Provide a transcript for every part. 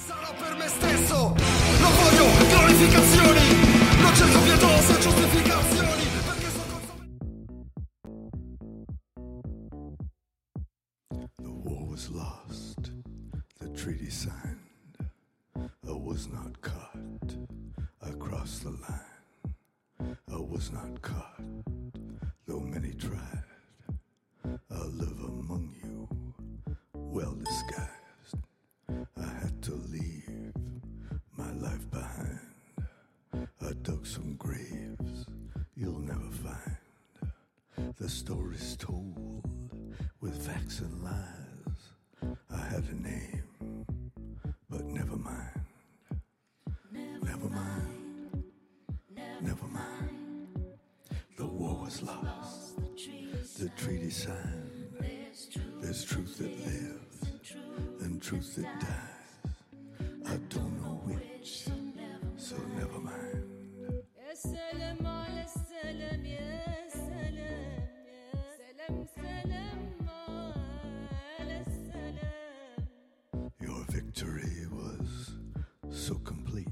Sarò per me stesso, non voglio glorificazioni, non cerco pietose giustificazioni, perché The war was lost, the treaty signed, I was not caught, I crossed the line, I was not caught, though many tried, I live among you, well disguised. I had to leave my life behind. I dug some graves you'll never find. The story's told with facts and lies. I had a name, but never mind. Never mind. Never mind. The war was lost. The treaty signed. There's truth that lives and truth that dies. I don't know which, so never mind. يا سلام على السلام يا سلام يا سلام سلام على السلام. Your victory was so complete.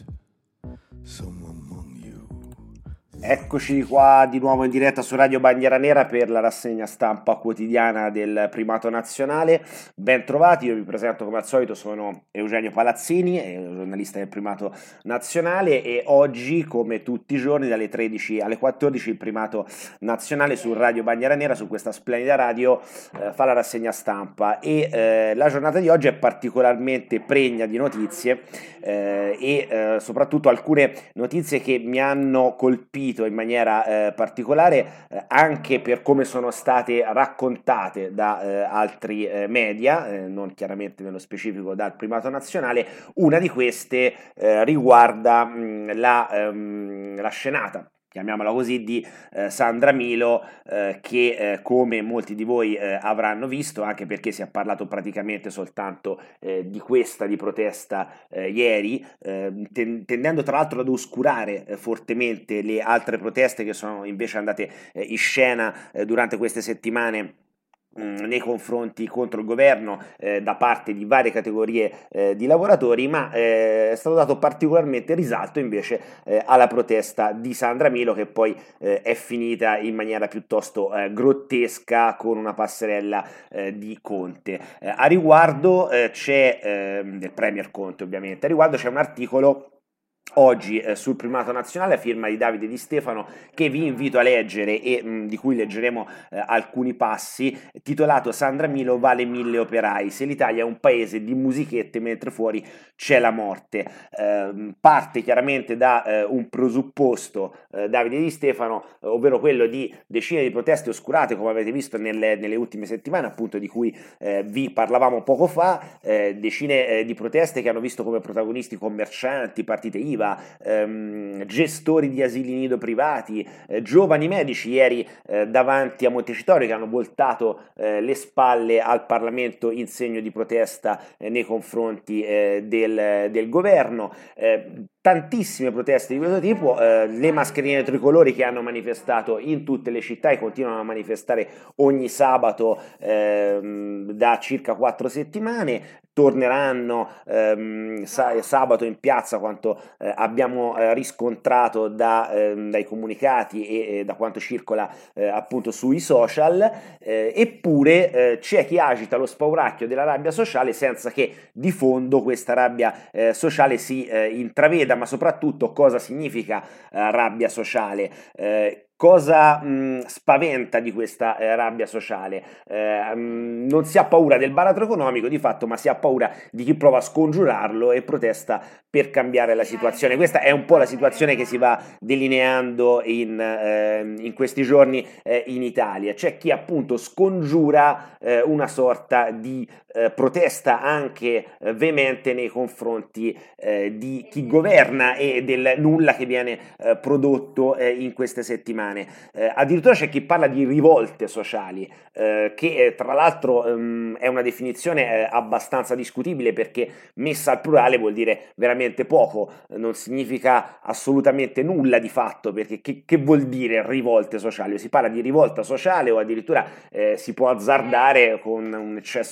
Some among you. Eccoci qua di nuovo in diretta su Radio Bandiera Nera per la rassegna stampa quotidiana del Primato Nazionale. Ben trovati, io vi presento come al solito, sono Eugenio Palazzini, giornalista del Primato Nazionale, e oggi, come tutti i giorni, dalle 13 alle 14 il Primato Nazionale su Radio Bandiera Nera, su questa splendida radio, fa la rassegna stampa, e la giornata di oggi è particolarmente pregna di notizie e soprattutto alcune notizie che mi hanno colpito in maniera particolare, anche per come sono state raccontate da altri media, non chiaramente nello specifico dal Primato Nazionale. Una di queste riguarda la scenata, chiamiamola così, di Sandra Milo, che come molti di voi avranno visto, anche perché si è parlato praticamente soltanto di questa di protesta ieri, tendendo tra l'altro ad oscurare fortemente le altre proteste che sono invece andate in scena durante queste settimane nei confronti contro il governo da parte di varie categorie di lavoratori, ma è stato dato particolarmente risalto invece alla protesta di Sandra Milo, che poi è finita in maniera piuttosto grottesca con una passerella di Conte. A riguardo c'è del Premier Conte, ovviamente. A riguardo c'è un articolo oggi sul Primato Nazionale a firma di Davide Di Stefano, che vi invito a leggere e di cui leggeremo alcuni passi, titolato "Sandra Milo vale 1000 operai, se l'Italia è un paese di musichette mentre fuori c'è la morte". Parte chiaramente da un presupposto, Davide Di Stefano, ovvero quello di decine di proteste oscurate, come avete visto nelle ultime settimane, appunto, di cui vi parlavamo poco fa, decine di proteste che hanno visto come protagonisti commercianti, partite IVA, gestori di asili nido privati, giovani medici ieri davanti a Montecitorio, che hanno voltato le spalle al Parlamento in segno di protesta nei confronti del governo. Tantissime proteste di questo tipo, le mascherine tricolori che hanno manifestato in tutte le città e continuano a manifestare ogni sabato da circa 4 settimane, torneranno sabato in piazza, quanto abbiamo riscontrato dai comunicati e da quanto circola appunto sui social, eppure c'è chi agita lo spauracchio della rabbia sociale senza che di fondo questa rabbia sociale si intraveda. Ma soprattutto, cosa significa rabbia sociale? Cosa spaventa di questa rabbia sociale? Non si ha paura del baratro economico di fatto, ma si ha paura di chi prova a scongiurarlo e protesta per cambiare la situazione. Questa è un po' la situazione che si va delineando in questi giorni in Italia. C'è chi appunto scongiura una sorta di protesta anche veemente nei confronti di chi governa e del nulla che viene prodotto in queste settimane. Addirittura c'è chi parla di rivolte sociali, che tra l'altro è una definizione abbastanza discutibile, perché messa al plurale vuol dire veramente poco, non significa assolutamente nulla di fatto, perché che vuol dire rivolte sociali? Si parla di rivolta sociale o addirittura si può azzardare con un eccesso enfatico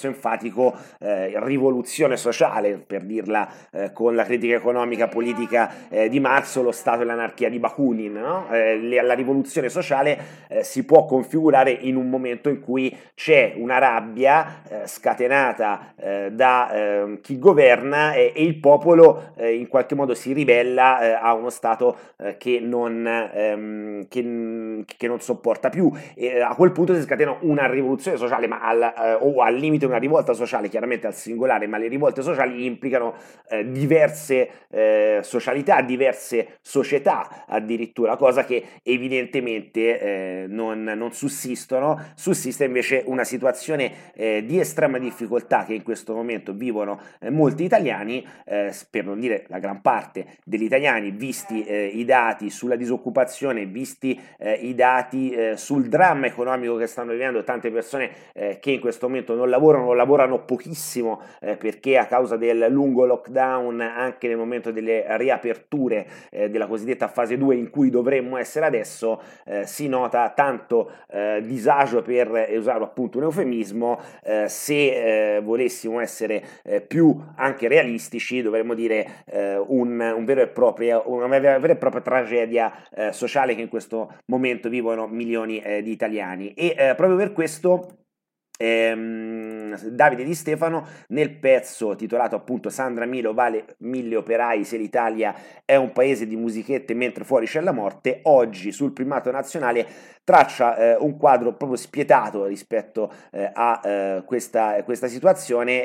mediatico, rivoluzione sociale, per dirla con la critica economica politica di Marx, lo Stato e l'anarchia di Bakunin, no? La rivoluzione sociale si può configurare in un momento in cui c'è una rabbia scatenata da chi governa e il popolo in qualche modo si ribella a uno Stato che non sopporta più, e a quel punto si scatena una rivoluzione sociale, ma o al limite una rivolta sociale, chiaramente al singolare, ma le rivolte sociali implicano diverse socialità, diverse società addirittura, cosa che evidentemente non sussistono. Sussiste invece una situazione di estrema difficoltà che in questo momento vivono molti italiani, per non dire la gran parte degli italiani, visti i dati sulla disoccupazione, visti i dati sul dramma economico che stanno vivendo tante persone che in questo momento non lavorano pochissimo perché a causa del lungo lockdown, anche nel momento delle riaperture della cosiddetta fase 2 in cui dovremmo essere adesso, si nota tanto disagio, per usare appunto un eufemismo. Se volessimo essere più anche realistici, dovremmo dire una vera e propria tragedia sociale che in questo momento vivono milioni di italiani, e proprio per questo Davide Di Stefano, nel pezzo titolato appunto Sandra Milo vale 1000 operai se l'Italia è un paese di musichette mentre fuori c'è la morte, oggi sul Primato Nazionale traccia un quadro proprio spietato rispetto a questa situazione,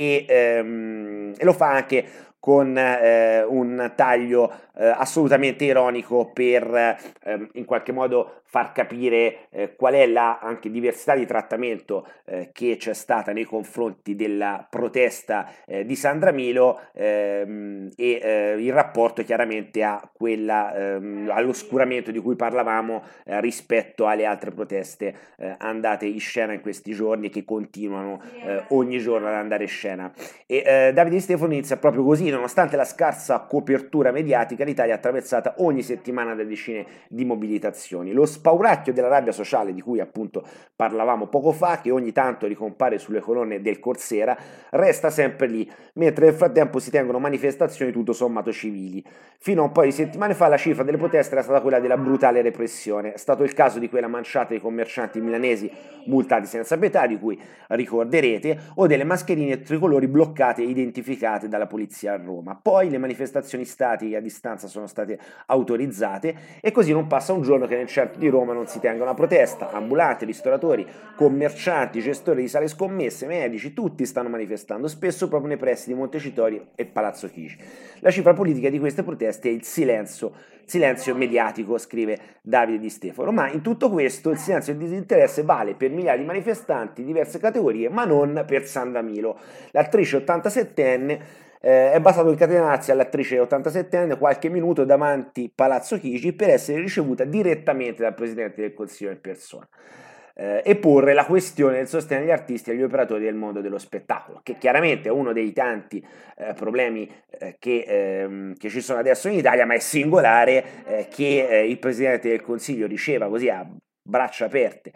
e lo fa anche con un taglio assolutamente ironico per in qualche modo far capire qual è la anche diversità di trattamento che c'è stata nei confronti della protesta di Sandra Milo, e il rapporto chiaramente a all'oscuramento di cui parlavamo rispetto alle altre proteste andate in scena in questi giorni e che continuano ogni giorno ad andare in scena. E Davide Di Stefano inizia proprio così: nonostante la scarsa copertura mediatica, l'Italia è attraversata ogni settimana da decine di mobilitazioni. Lo spauracchio della rabbia sociale di cui appunto parlavamo poco fa, che ogni tanto ricompare sulle colonne del Corsera, resta sempre lì, mentre nel frattempo si tengono manifestazioni tutto sommato civili. Fino a un paio di settimane fa la cifra delle proteste era stata quella della brutale repressione. È stato il caso di quella manciata di commercianti milanesi multati senza pietà, di cui ricorderete, o delle mascherine tricolori bloccate e identificate dalla polizia a Roma. Poi le manifestazioni statiche a distanza sono state autorizzate, e così non passa un giorno che nel centro di Roma non si tenga una protesta. Ambulanti, ristoratori, commercianti, gestori di sale scommesse, medici, tutti stanno manifestando, spesso proprio nei pressi di Montecitorio e Palazzo Chigi. La cifra politica di queste proteste è il silenzio mediatico, scrive Davide Di Stefano, ma in tutto questo il silenzio e il disinteresse vale per migliaia di manifestanti di diverse categorie, ma non per Sandra Milo. L'attrice 87enne è bastato incatenarsi all'attrice 87enne qualche minuto davanti Palazzo Chigi per essere ricevuta direttamente dal Presidente del Consiglio in persona e porre la questione del sostegno agli artisti e agli operatori del mondo dello spettacolo, che chiaramente è uno dei tanti problemi che ci sono adesso in Italia, ma è singolare che il Presidente del Consiglio riceva così a braccia aperte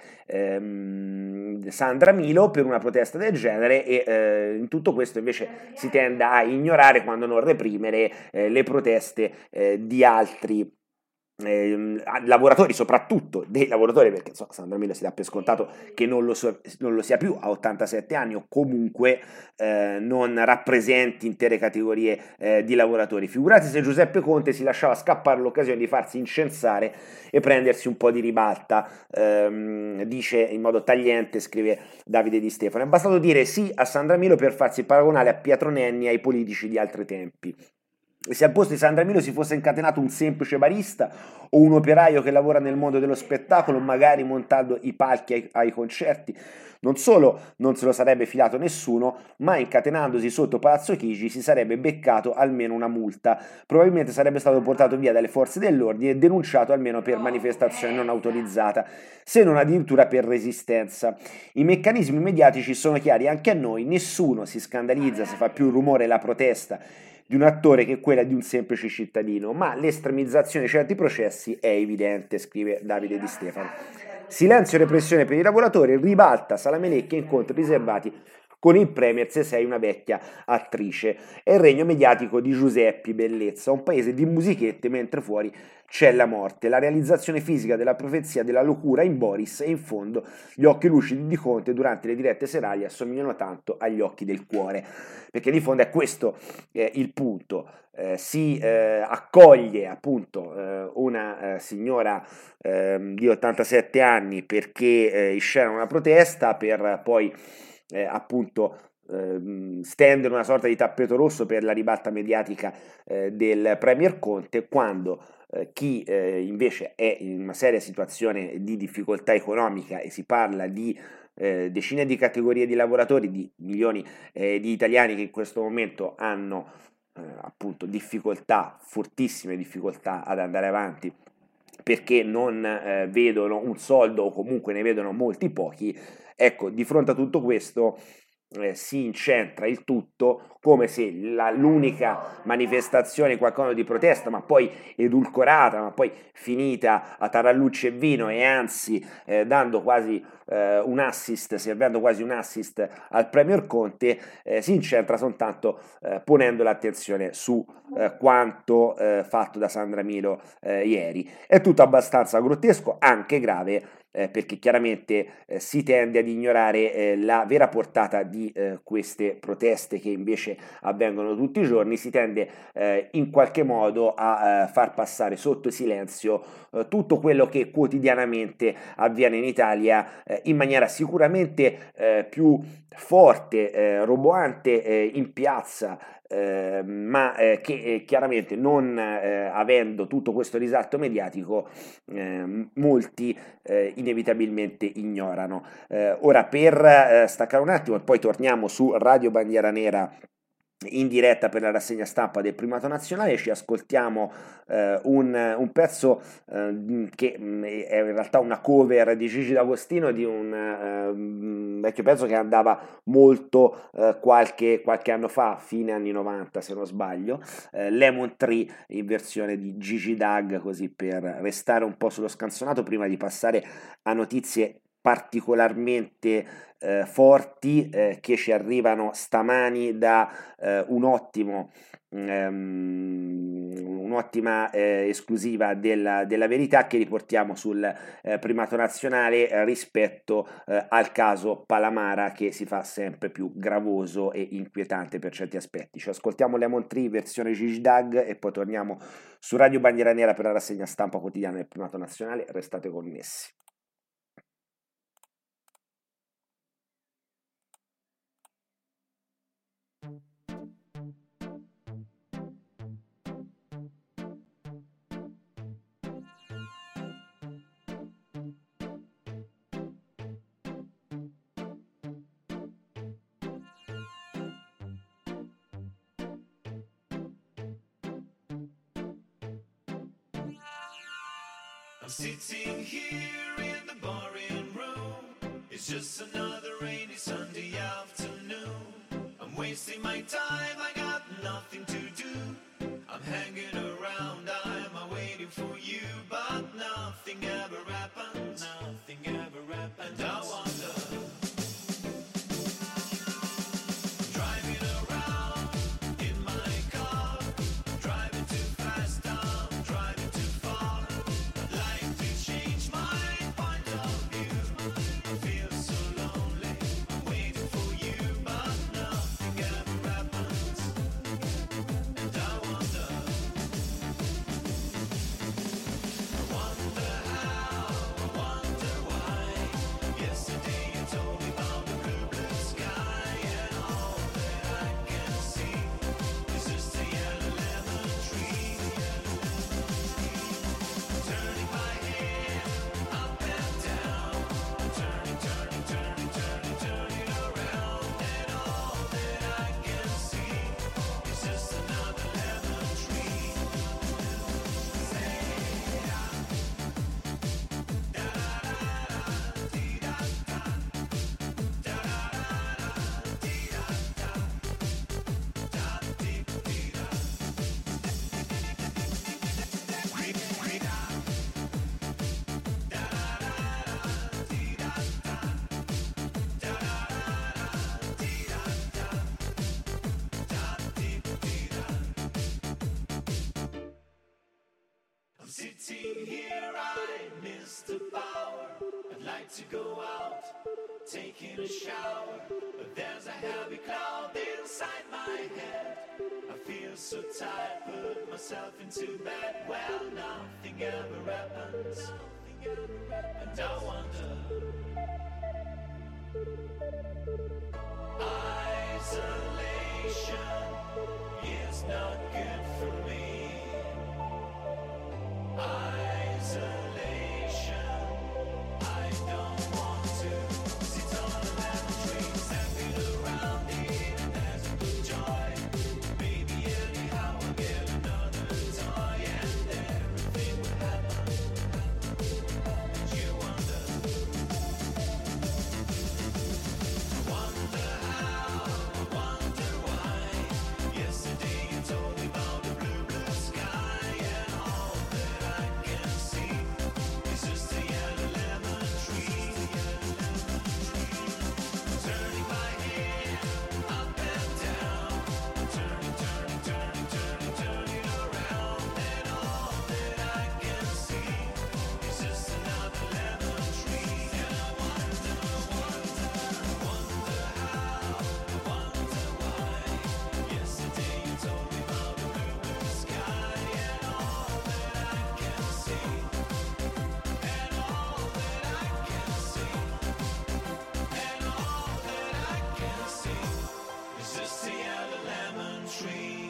Sandra Milo per una protesta del genere, e in tutto questo invece si tende a ignorare, quando non reprimere, le proteste di altri lavoratori, soprattutto dei lavoratori, perché insomma Sandra Milo si dà per scontato che non lo sia più a 87 anni, o comunque non rappresenti intere categorie di lavoratori. Figurati se Giuseppe Conte si lasciava scappare l'occasione di farsi incensare e prendersi un po' di ribalta, dice in modo tagliente, scrive Davide Di Stefano. È bastato dire sì a Sandra Milo per farsi paragonare a Pietro Nenni e ai politici di altri tempi. Se al posto di Sandra Milo si fosse incatenato un semplice barista o un operaio che lavora nel mondo dello spettacolo, magari montando i palchi ai concerti, non solo non se lo sarebbe filato nessuno, ma incatenandosi sotto Palazzo Chigi si sarebbe beccato almeno una multa. Probabilmente sarebbe stato portato via dalle forze dell'ordine e denunciato almeno per manifestazione non autorizzata, se non addirittura per resistenza. I meccanismi mediatici sono chiari anche a noi, nessuno si scandalizza se fa più rumore la protesta di un attore che quella di un semplice cittadino, ma l'estremizzazione di certi processi è evidente, scrive Davide Di Stefano. Silenzio e repressione per i lavoratori, ribalta Salamelecchia, incontri riservati con il premier se sei una vecchia attrice. È il regno mediatico di Giuseppe Bellezza, un paese di musichette mentre fuori c'è la morte, la realizzazione fisica della profezia della locura in Boris e in fondo gli occhi lucidi di Conte durante le dirette serali assomigliano tanto agli occhi del cuore, perché di fondo è questo il punto. Si accoglie appunto una signora di 87 anni perché inscena una protesta per poi appunto stendere una sorta di tappeto rosso per la ribalta mediatica del Premier Conte, quando chi invece è in una seria situazione di difficoltà economica, e si parla di decine di categorie di lavoratori, di milioni di italiani che in questo momento hanno appunto difficoltà, fortissime difficoltà ad andare avanti perché non vedono un soldo o comunque ne vedono molti pochi. Ecco, di fronte a tutto questo si incentra il tutto come se l'unica manifestazione, qualcosa di protesta, ma poi edulcorata, ma poi finita a tarallucce e vino, e anzi dando quasi un assist, servendo quasi un assist al Premier Conte, si incentra soltanto ponendo l'attenzione su quanto fatto da Sandra Milo ieri. È tutto abbastanza grottesco, anche grave, perché chiaramente si tende ad ignorare la vera portata di queste proteste che invece avvengono tutti i giorni. Si tende in qualche modo a far passare sotto silenzio tutto quello che quotidianamente avviene in Italia in maniera sicuramente più forte, roboante in piazza, ma che chiaramente non avendo tutto questo risalto mediatico molti inevitabilmente ignorano. Ora, per staccare un attimo e poi torniamo su Radio Bandiera Nera in diretta per la rassegna stampa del Primato Nazionale, ci ascoltiamo un pezzo che è in realtà una cover di Gigi D'Agostino di un vecchio pezzo che andava molto qualche anno fa, fine anni 90 se non sbaglio, Lemon Tree in versione di Gigi D'Ag, così per restare un po' sullo scanzonato prima di passare a notizie particolarmente forti che ci arrivano stamani da un'ottima esclusiva della Verità che riportiamo sul Primato Nazionale rispetto al caso Palamara, che si fa sempre più gravoso e inquietante per certi aspetti. Ci ascoltiamo Lemon Tree versione Gigi Dag e poi torniamo su Radio Bandiera Nera per la rassegna stampa quotidiana del Primato Nazionale. Restate connessi. I'm sitting here in the boring room. It's just another rainy Sunday afternoon. I'm wasting my time, I got nothing to do. I'm hanging around, I'm waiting for you, but nothing ever happens. Nothing ever happens. And I wonder, driving around in my car, driving too fast, I'm driving too far. Like to change my point of view. I feel so lonely, I'm waiting for you, but nothing ever happens. And I wonder how, I wonder Sitting here, I miss the power. I'd like to go out, taking a shower, but there's a heavy cloud inside my head. I feel so tired, put myself into bed. Well, nothing ever happens, and I wonder. Isolation is not good for me. Isolation, I don't want to sit on a lemon tree, stepping around in a desert of joy. Maybe anyhow I'll get another toy, and everything will happen. And you wonder how, I wonder why. Yesterday you told me about the blue, blue sky, and all that I can see is just a yellow lemon tree. Turning my head up and down, turning, turning, turning, turning, turning around, and all that I can see is just another lemon tree. And I wonder how, I wonder why. Yesterday you told me about the blue, blue sky, and all that I can see, and all that I can see, and all that I can see is just a yellow lemon tree.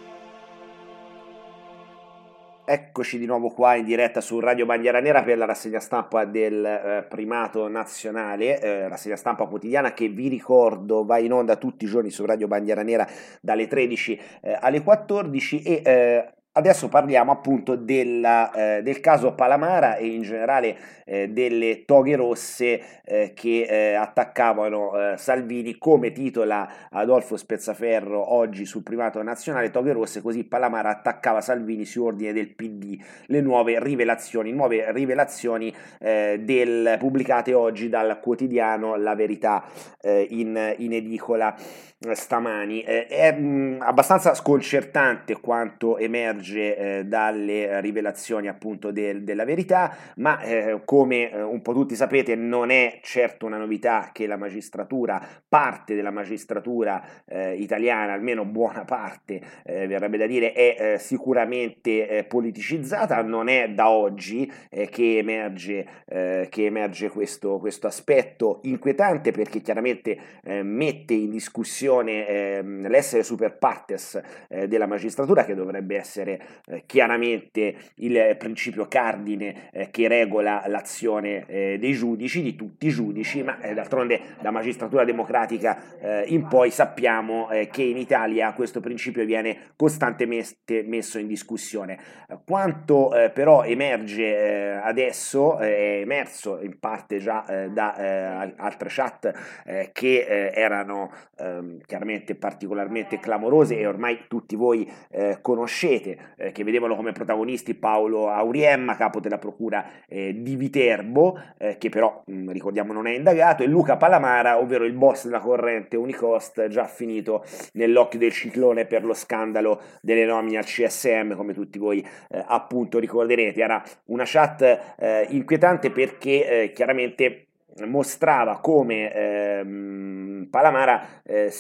Eccoci di nuovo qua in diretta su Radio Bandiera Nera per la rassegna stampa del primato nazionale, rassegna stampa quotidiana che vi ricordo va in onda tutti i giorni su Radio Bandiera Nera dalle 13 alle 14 e adesso parliamo appunto del caso Palamara e in generale delle toghe rosse che attaccavano Salvini, come titola Adolfo Spezzaferro oggi sul primato nazionale. Toghe rosse, così Palamara attaccava Salvini su ordine del PD, le nuove rivelazioni pubblicate oggi dal quotidiano La Verità in edicola stamani. È abbastanza sconcertante quanto emerge dalle rivelazioni appunto della Verità, ma come un po' tutti sapete non è certo una novità che la magistratura, parte della magistratura italiana, almeno buona parte, verrebbe da dire, è sicuramente politicizzata. Non è da oggi che emerge questo aspetto inquietante, perché chiaramente mette in discussione l'essere super partes della magistratura, che dovrebbe essere chiaramente il principio cardine che regola l'azione dei giudici, di tutti i giudici, ma d'altronde da magistratura democratica in poi sappiamo che in Italia questo principio viene costantemente messo in discussione. Quanto però emerge adesso, è emerso in parte già da altre chat che erano chiaramente particolarmente clamorose e ormai tutti voi conoscete, che vedevano come protagonisti Paolo Auriemma, capo della procura di Viterbo, che però ricordiamo non è indagato, e Luca Palamara, ovvero il boss della corrente Unicost, già finito nell'occhio del ciclone per lo scandalo delle nomine al CSM, come tutti voi appunto ricorderete. Era una chat inquietante perché chiaramente mostrava come Palamara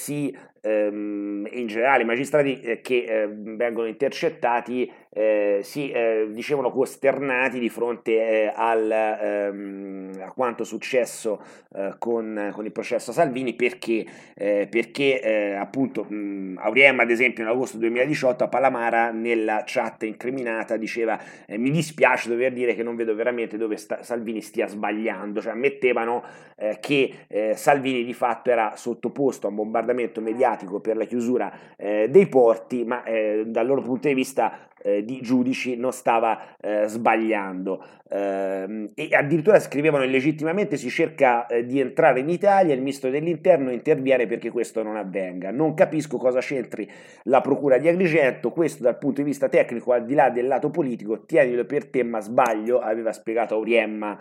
in generale i magistrati che vengono intercettati si dicevano costernati di fronte a quanto successo con il processo Salvini, perché appunto Auriemma, ad esempio, in agosto 2018 a Palamara nella chat incriminata diceva mi dispiace dover dire che non vedo veramente dove Salvini stia sbagliando, cioè ammettevano che Salvini di fatto era sottoposto a un bombardamento mediatico per la chiusura dei porti, ma dal loro punto di vista di giudici non stava sbagliando, e addirittura scrivevano illegittimamente si cerca di entrare in Italia, il ministro dell'interno interviene perché questo non avvenga. Non capisco cosa c'entri la procura di Agrigento, questo dal punto di vista tecnico, al di là del lato politico, tienilo per te ma sbaglio, aveva spiegato Auriemma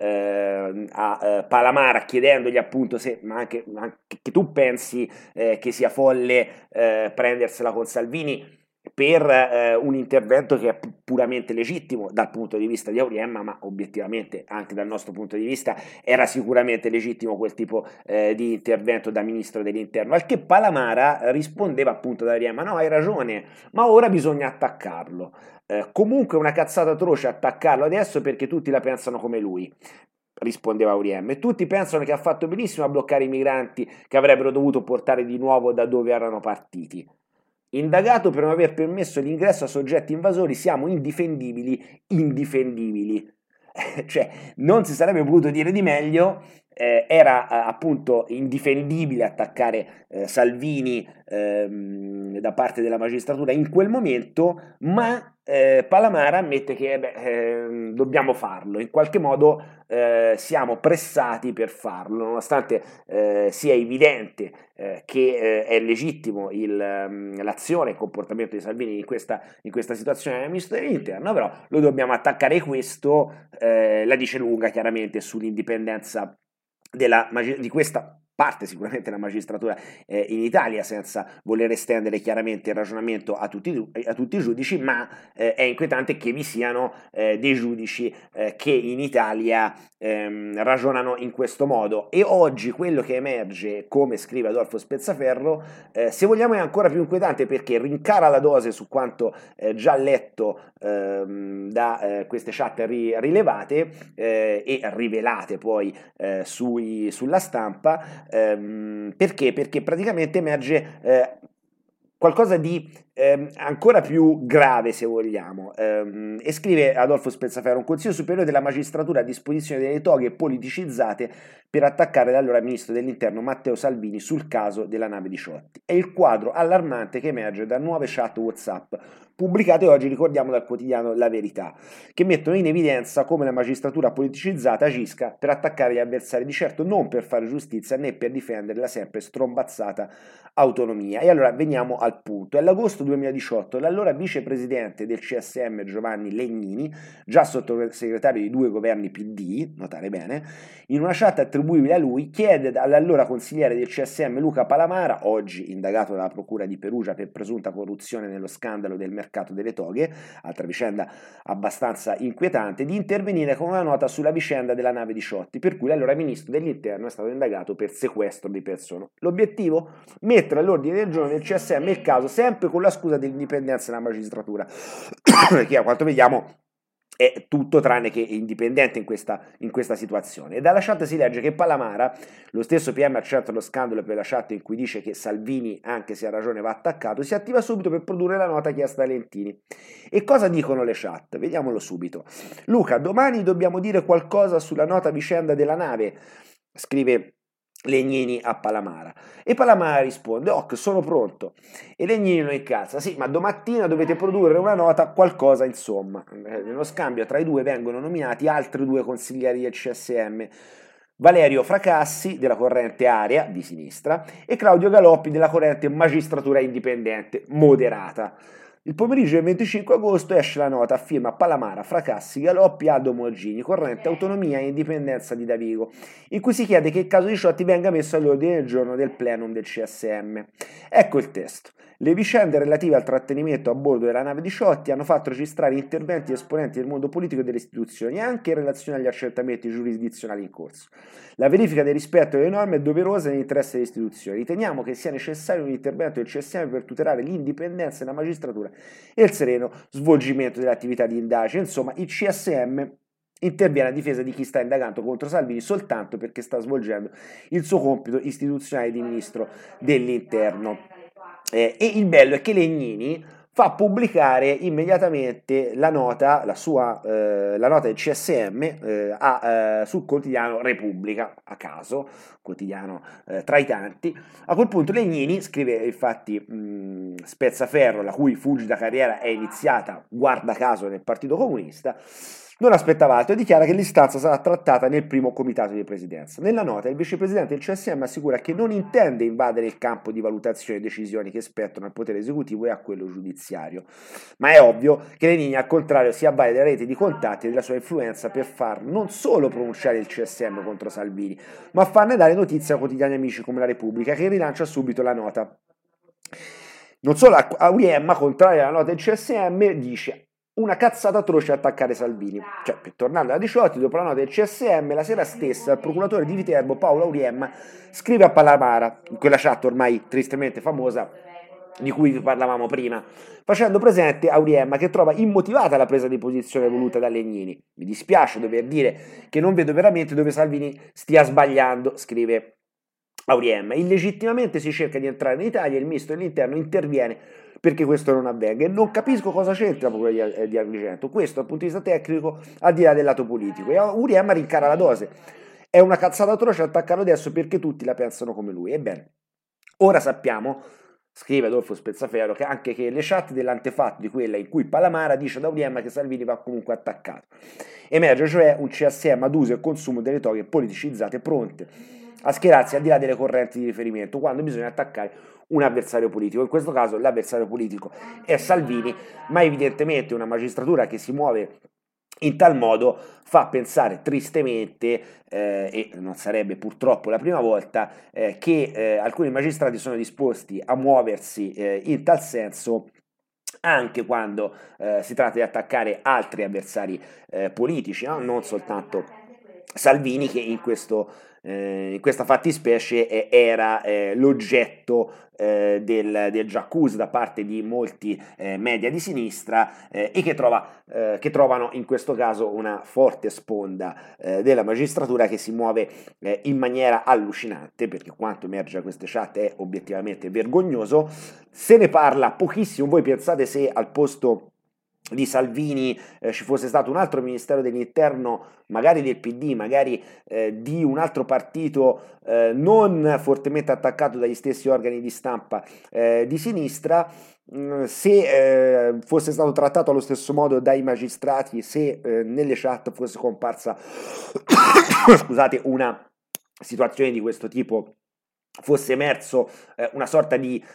a Palamara, chiedendogli appunto se ma anche che tu pensi che sia folle prendersela con Salvini. per un intervento che è puramente legittimo dal punto di vista di Auriemma, ma obiettivamente anche dal nostro punto di vista era sicuramente legittimo quel tipo di intervento da ministro dell'interno, al che Palamara rispondeva appunto ad Auriemma: no, hai ragione, ma ora bisogna attaccarlo. Comunque è una cazzata atroce attaccarlo adesso perché tutti la pensano come lui, rispondeva Auriemma, e tutti pensano che ha fatto benissimo a bloccare i migranti che avrebbero dovuto portare di nuovo da dove erano partiti. Indagato per non aver permesso l'ingresso a soggetti invasori, siamo indifendibili. Cioè, non si sarebbe potuto dire di meglio. Era appunto indifendibile attaccare Salvini da parte della magistratura in quel momento, ma Palamara ammette che dobbiamo farlo, in qualche modo siamo pressati per farlo, nonostante sia evidente che è legittimo l'azione, il comportamento di Salvini in questa situazione del ministro dell'interno, però lo dobbiamo attaccare. Questo la dice lunga chiaramente sull'indipendenza di questa parte sicuramente la magistratura in Italia, senza voler estendere chiaramente il ragionamento a tutti i giudici, ma è inquietante che vi siano dei giudici che in Italia ragionano in questo modo. E oggi quello che emerge, come scrive Adolfo Spezzaferro, se vogliamo è ancora più inquietante, perché rincara la dose su quanto già letto da queste chat rilevate e rivelate poi sulla stampa. Perché? Perché praticamente emerge qualcosa di ancora più grave, se vogliamo, e scrive Adolfo Spezzaferro: un Consiglio Superiore della Magistratura a disposizione delle toghe politicizzate per attaccare l'allora ministro dell'interno Matteo Salvini sul caso della nave Diciotti. È il quadro allarmante che emerge da nuove chat WhatsApp pubblicate oggi, ricordiamo, dal quotidiano La Verità, che mettono in evidenza come la magistratura politicizzata agisca per attaccare gli avversari, di certo non per fare giustizia né per difendere la sempre strombazzata autonomia. E allora veniamo al punto. È l'agosto 2018, l'allora vicepresidente del CSM Giovanni Legnini, già sottosegretario di 2 governi PD, notare bene, in una chat attribuibile a lui chiede all'allora consigliere del CSM Luca Palamara, oggi indagato dalla procura di Perugia per presunta corruzione nello scandalo del mercato delle toghe, altra vicenda abbastanza inquietante, di intervenire con una nota sulla vicenda della nave Diciotti, per cui l'allora ministro dell'interno è stato indagato per sequestro di persona. L'obiettivo? Mettere all'ordine del giorno del CSM il caso, sempre con la scusa dell'indipendenza della magistratura, che a quanto vediamo è tutto tranne che indipendente in questa situazione. E dalla chat si legge che Palamara, lo stesso PM accerta lo scandalo per la chat in cui dice che Salvini, anche se ha ragione, va attaccato, si attiva subito per produrre la nota chiesta da Lentini. E cosa dicono le chat? Vediamolo subito. Luca, domani dobbiamo dire qualcosa sulla nota vicenda della nave, scrive Legnini a Palamara, e Palamara risponde: ok, sono pronto. E Legnini lo incalza: sì, ma domattina dovete produrre una nota, qualcosa insomma. Nello scambio tra i due vengono nominati altri 2 consiglieri del CSM, Valerio Fracassi della corrente Area di sinistra e Claudio Galoppi della corrente Magistratura Indipendente moderata. Il pomeriggio del 25 agosto esce la nota a firma Palamara, Fracassi, Galoppi, Aldo Molgini, corrente Autonomia e Indipendenza di Davigo, in cui si chiede che il caso Diciotti venga messo all'ordine del giorno del plenum del CSM. Ecco il testo. Le vicende relative al trattenimento a bordo della nave Diciotti hanno fatto registrare interventi di esponenti del mondo politico e delle istituzioni, anche in relazione agli accertamenti giurisdizionali in corso. La verifica del rispetto delle norme è doverosa nell'interesse delle istituzioni. Riteniamo che sia necessario un intervento del CSM per tutelare l'indipendenza della magistratura e il sereno svolgimento delle attività di indagine. Insomma, il CSM interviene a difesa di chi sta indagando contro Salvini soltanto perché sta svolgendo il suo compito istituzionale di ministro dell'interno. E il bello è che Legnini fa pubblicare immediatamente la nota, la nota del CSM sul quotidiano Repubblica, a caso, quotidiano tra i tanti. A quel punto Legnini, scrive infatti Spezzaferro, la cui fulgida carriera è iniziata, guarda caso, nel Partito Comunista, non aspettava altro e dichiara che l'istanza sarà trattata nel primo comitato di presidenza. Nella nota il vicepresidente del CSM assicura che non intende invadere il campo di valutazione e decisioni che spettano al potere esecutivo e a quello giudiziario, ma è ovvio che Legnini al contrario si avvale della rete di contatti e della sua influenza per far non solo pronunciare il CSM contro Salvini, ma farne dare notizia a quotidiani amici come la Repubblica, che rilancia subito la nota. Non solo, Auriemma, contrario alla nota del CSM, dice una cazzata atroce attaccare Salvini. Cioè, tornando alla 18, dopo la nota del CSM, la sera stessa il procuratore di Viterbo, Paolo Auriemma, scrive a Palamara, in quella chat ormai tristemente famosa, di cui vi parlavamo prima, facendo presente Auriemma che trova immotivata la presa di posizione voluta da Legnini. Mi dispiace dover dire che non vedo veramente dove Salvini stia sbagliando, scrive Auriemma. Illegittimamente si cerca di entrare in Italia e il ministro dell'interno interviene perché questo non avvenga e non capisco cosa c'entra la procura di Agrigento. Questo dal punto di vista tecnico al di là del lato politico. E Auriemma rincara la dose. È una cazzata atroce attaccarlo adesso perché tutti la pensano come lui. Ebbene, ora sappiamo, scrive Adolfo Spezzaferro, che anche che le chat dell'antefatto di quella in cui Palamara dice ad Auriemma che Salvini va comunque attaccato. Emerge cioè un CSM ad uso e consumo delle toghe politicizzate pronte a schierarsi al di là delle correnti di riferimento quando bisogna attaccare un avversario politico. In questo caso l'avversario politico è Salvini, ma evidentemente una magistratura che si muove in tal modo fa pensare tristemente, e non sarebbe purtroppo la prima volta, che alcuni magistrati sono disposti a muoversi in tal senso anche quando si tratta di attaccare altri avversari politici, no? Non soltanto Salvini, che in questa fattispecie era l'oggetto del giaccuse da parte di molti media di sinistra e che trovano in questo caso una forte sponda della magistratura che si muove in maniera allucinante, perché quanto emerge da queste chat è obiettivamente vergognoso. Se ne parla pochissimo. Voi pensate se al posto di Salvini ci fosse stato un altro ministero dell'interno, magari del PD, magari di un altro partito non fortemente attaccato dagli stessi organi di stampa di sinistra, se fosse stato trattato allo stesso modo dai magistrati, se nelle chat fosse comparsa scusate, una situazione di questo tipo, fosse emerso una sorta di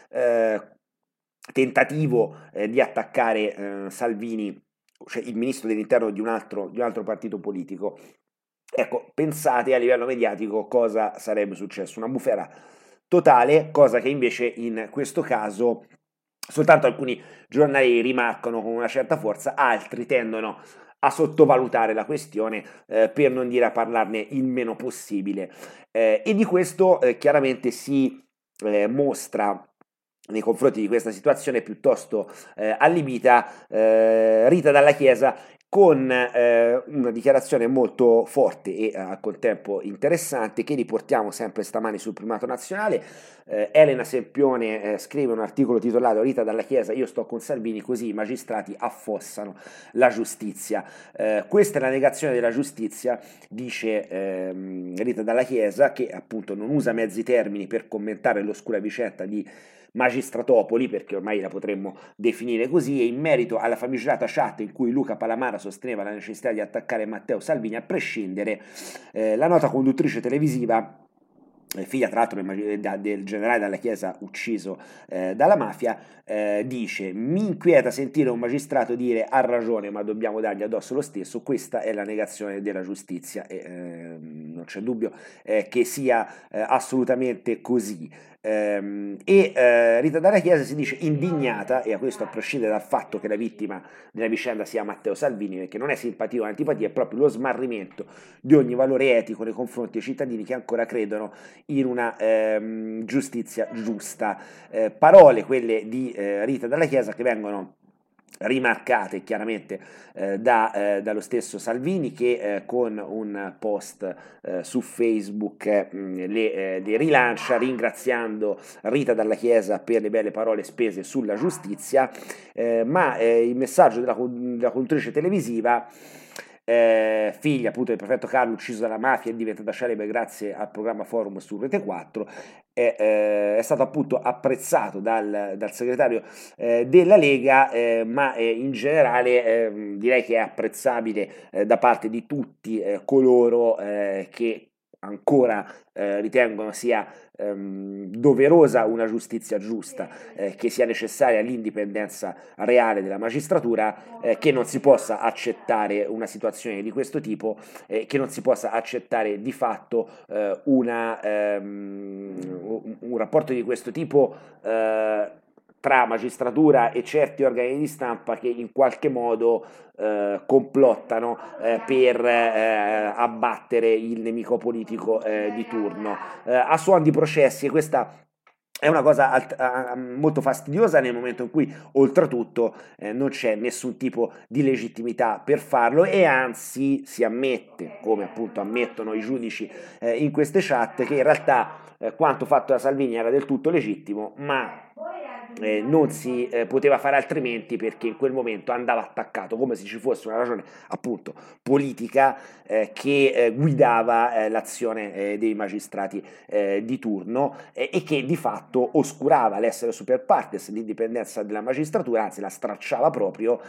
tentativo di attaccare Salvini, cioè il ministro dell'interno di un altro partito politico, ecco, pensate a livello mediatico cosa sarebbe successo, una bufera totale, cosa che invece in questo caso soltanto alcuni giornali rimarcano con una certa forza, altri tendono a sottovalutare la questione per non dire a parlarne il meno possibile, e di questo chiaramente si mostra nei confronti di questa situazione piuttosto allibita Rita Dalla Chiesa con una dichiarazione molto forte e al contempo interessante che riportiamo sempre stamani sul Primato Nazionale. Elena Sempione scrive un articolo titolato Rita Dalla Chiesa, io sto con Salvini così i magistrati affossano la giustizia. Questa è la negazione della giustizia, dice Rita Dalla Chiesa, che appunto non usa mezzi termini per commentare l'oscura vicenda di Magistratopoli, perché ormai la potremmo definire così, e in merito alla famigerata chat in cui Luca Palamara sosteneva la necessità di attaccare Matteo Salvini a prescindere, la nota conduttrice televisiva, figlia tra l'altro del generale Dalla Chiesa ucciso dalla mafia, dice: mi inquieta sentire un magistrato dire ha ragione ma dobbiamo dargli addosso lo stesso, questa è la negazione della giustizia, e non c'è dubbio che sia assolutamente così. Rita Dalla Chiesa si dice indignata, e a questo a prescindere dal fatto che la vittima della vicenda sia Matteo Salvini, perché non è simpatia o antipatia, è proprio lo smarrimento di ogni valore etico nei confronti dei cittadini che ancora credono in una giustizia giusta. Parole quelle di Rita Dalla Chiesa che vengono rimarcate chiaramente dallo stesso Salvini, che con un post su Facebook le rilancia ringraziando Rita Dalla Chiesa per le belle parole spese sulla giustizia, ma il messaggio della conduttrice televisiva, figlia appunto del prefetto Carlo ucciso dalla mafia e diventata celebre grazie al programma Forum su Rete 4, è stato appunto apprezzato dal segretario della Lega, ma in generale direi che è apprezzabile da parte di tutti coloro che ancora ritengono sia doverosa una giustizia giusta, che sia necessaria l'indipendenza reale della magistratura, che non si possa accettare una situazione di questo tipo, che non si possa accettare di fatto un rapporto di questo tipo tra magistratura e certi organi di stampa che in qualche modo complottano per abbattere il nemico politico di turno. A suon di processi, e questa è una cosa molto fastidiosa nel momento in cui oltretutto non c'è nessun tipo di legittimità per farlo, e anzi si ammette, come appunto ammettono i giudici in queste chat, che in realtà quanto fatto da Salvini era del tutto legittimo, ma non si poteva fare altrimenti, perché in quel momento andava attaccato come se ci fosse una ragione appunto politica che guidava l'azione dei magistrati di turno, e che di fatto oscurava l'essere super partes, l'indipendenza della magistratura, anzi la stracciava proprio,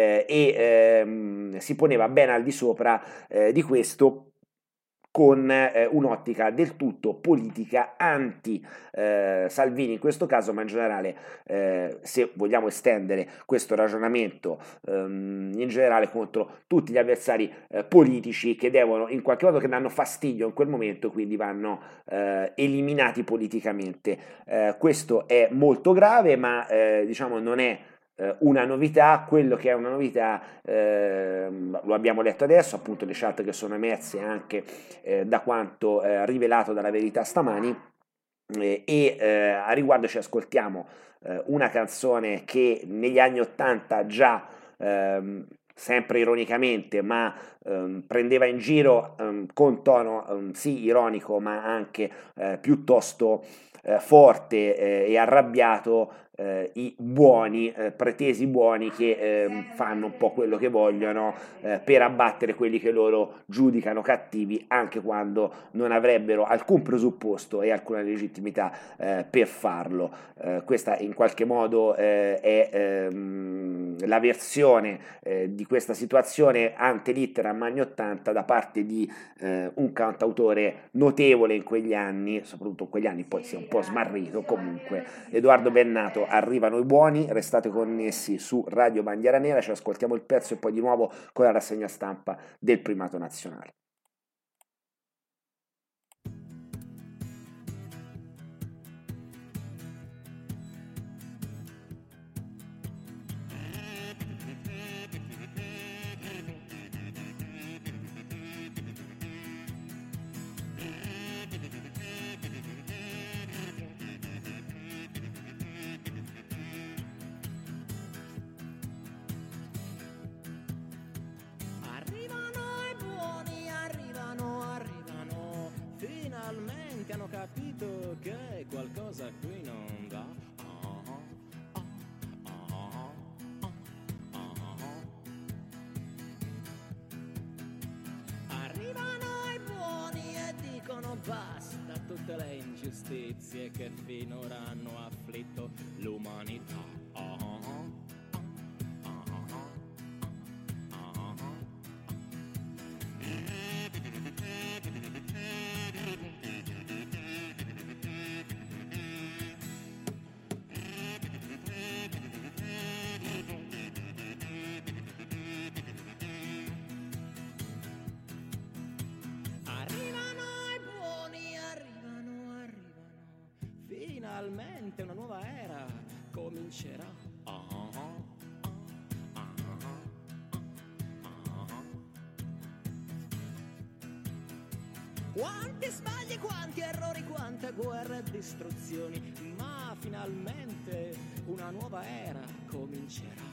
e si poneva ben al di sopra di questo, con un'ottica del tutto politica anti Salvini in questo caso, ma in generale, se vogliamo estendere questo ragionamento in generale, contro tutti gli avversari politici che devono, in qualche modo, che danno fastidio in quel momento, quindi vanno eliminati politicamente. Questo è molto grave, ma diciamo non è una novità. Quello che è una novità, lo abbiamo letto adesso, appunto le chat che sono emerse anche da quanto rivelato dalla Verità stamani, e a riguardo ci ascoltiamo una canzone che negli anni '80 già, sempre ironicamente, ma prendeva in giro con tono sì ironico, ma anche piuttosto forte e arrabbiato, i buoni, pretesi buoni, che fanno un po' quello che vogliono per abbattere quelli che loro giudicano cattivi, anche quando non avrebbero alcun presupposto e alcuna legittimità per farlo. Questa in qualche modo è la versione di questa situazione ante litteram anni '80 da parte di un cantautore notevole in quegli anni, soprattutto in quegli anni, poi si è un po' smarrito, comunque Edoardo Bennato. Arrivano i buoni, restate connessi su Radio Bandiera Nera, ci ascoltiamo il pezzo e poi di nuovo con la rassegna stampa del Primato Nazionale. Finalmente hanno capito che qualcosa qui non va. Arrivano i buoni e dicono basta a tutte le ingiustizie che finora hanno afflitto l'umanità. Finalmente una nuova era comincerà. Quanti sbagli, quanti errori, quante guerre e distruzioni, ma finalmente una nuova era comincerà.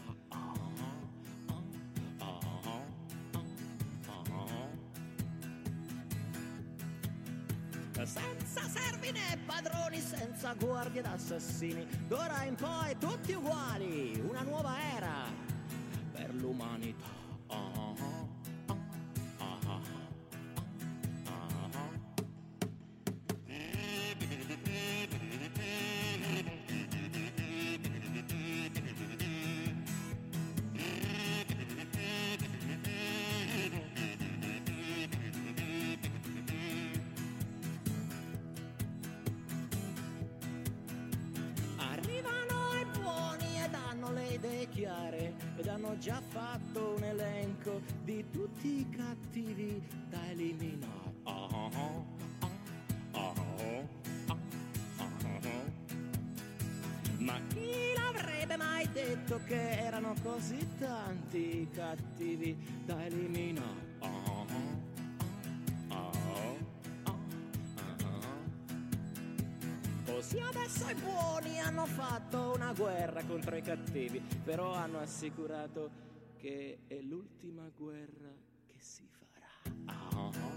Senza servi né padroni, senza guardie ed assassini, d'ora in poi tutti uguali, una nuova era per l'umanità. Chiare ed hanno già fatto un elenco di tutti i cattivi da eliminare. Ma chi l'avrà detto che erano così tanti i cattivi da eliminare. Così adesso i buoni hanno fatto una guerra contro i cattivi, però hanno assicurato che è l'ultima guerra che si farà.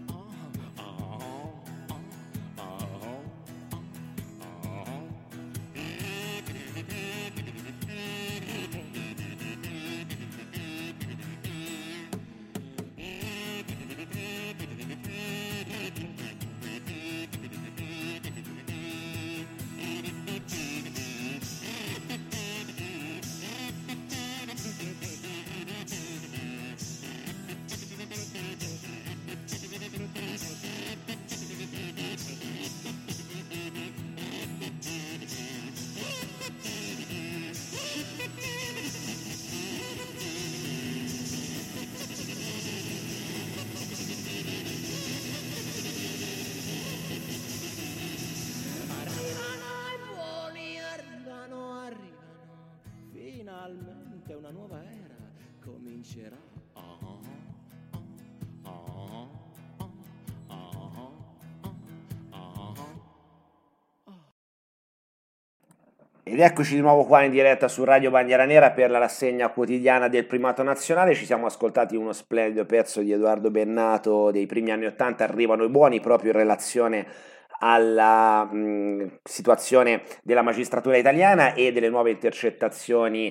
Finalmente una nuova era comincerà. Ed eccoci di nuovo qua in diretta su Radio Bandiera Nera per la rassegna quotidiana del Primato Nazionale. Ci siamo ascoltati uno splendido pezzo di Edoardo Bennato dei primi anni '80, Arrivano i buoni, proprio in relazione alla situazione della magistratura italiana e delle nuove intercettazioni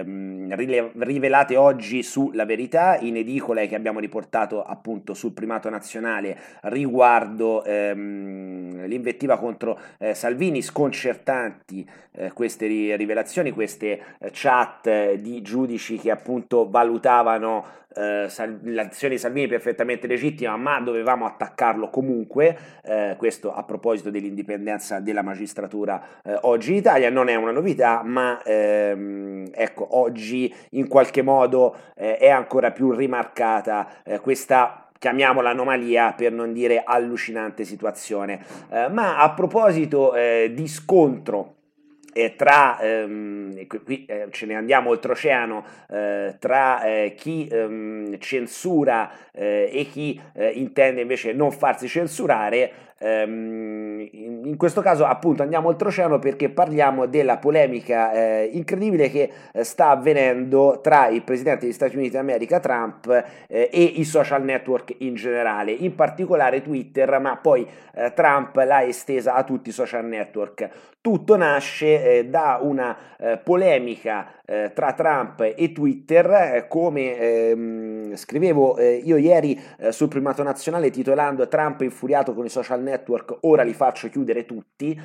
rivelate oggi su La Verità, in edicola, e che abbiamo riportato appunto sul Primato Nazionale riguardo l'invettiva contro Salvini. Sconcertanti queste rivelazioni, queste chat di giudici che appunto valutavano l'azione di Salvini perfettamente legittima, ma dovevamo attaccarlo comunque. Questo a proposito dell'indipendenza della magistratura oggi in Italia. Non è una novità, ma ecco, oggi in qualche modo è ancora più rimarcata questa, chiamiamola, anomalia, per non dire allucinante situazione. Ma a proposito di scontro tra, qui ce ne andiamo oltreoceano, tra chi censura e chi intende invece non farsi censurare, in questo caso appunto andiamo oltreoceano perché parliamo della polemica incredibile che sta avvenendo tra il presidente degli Stati Uniti d'America Trump e i social network in generale, in particolare Twitter, ma poi Trump l'ha estesa a tutti i social network. Tutto nasce da una polemica tra Trump e Twitter, come scrivevo io ieri sul Primato Nazionale, titolando "Trump infuriato con i social network, ora li faccio chiudere tutti".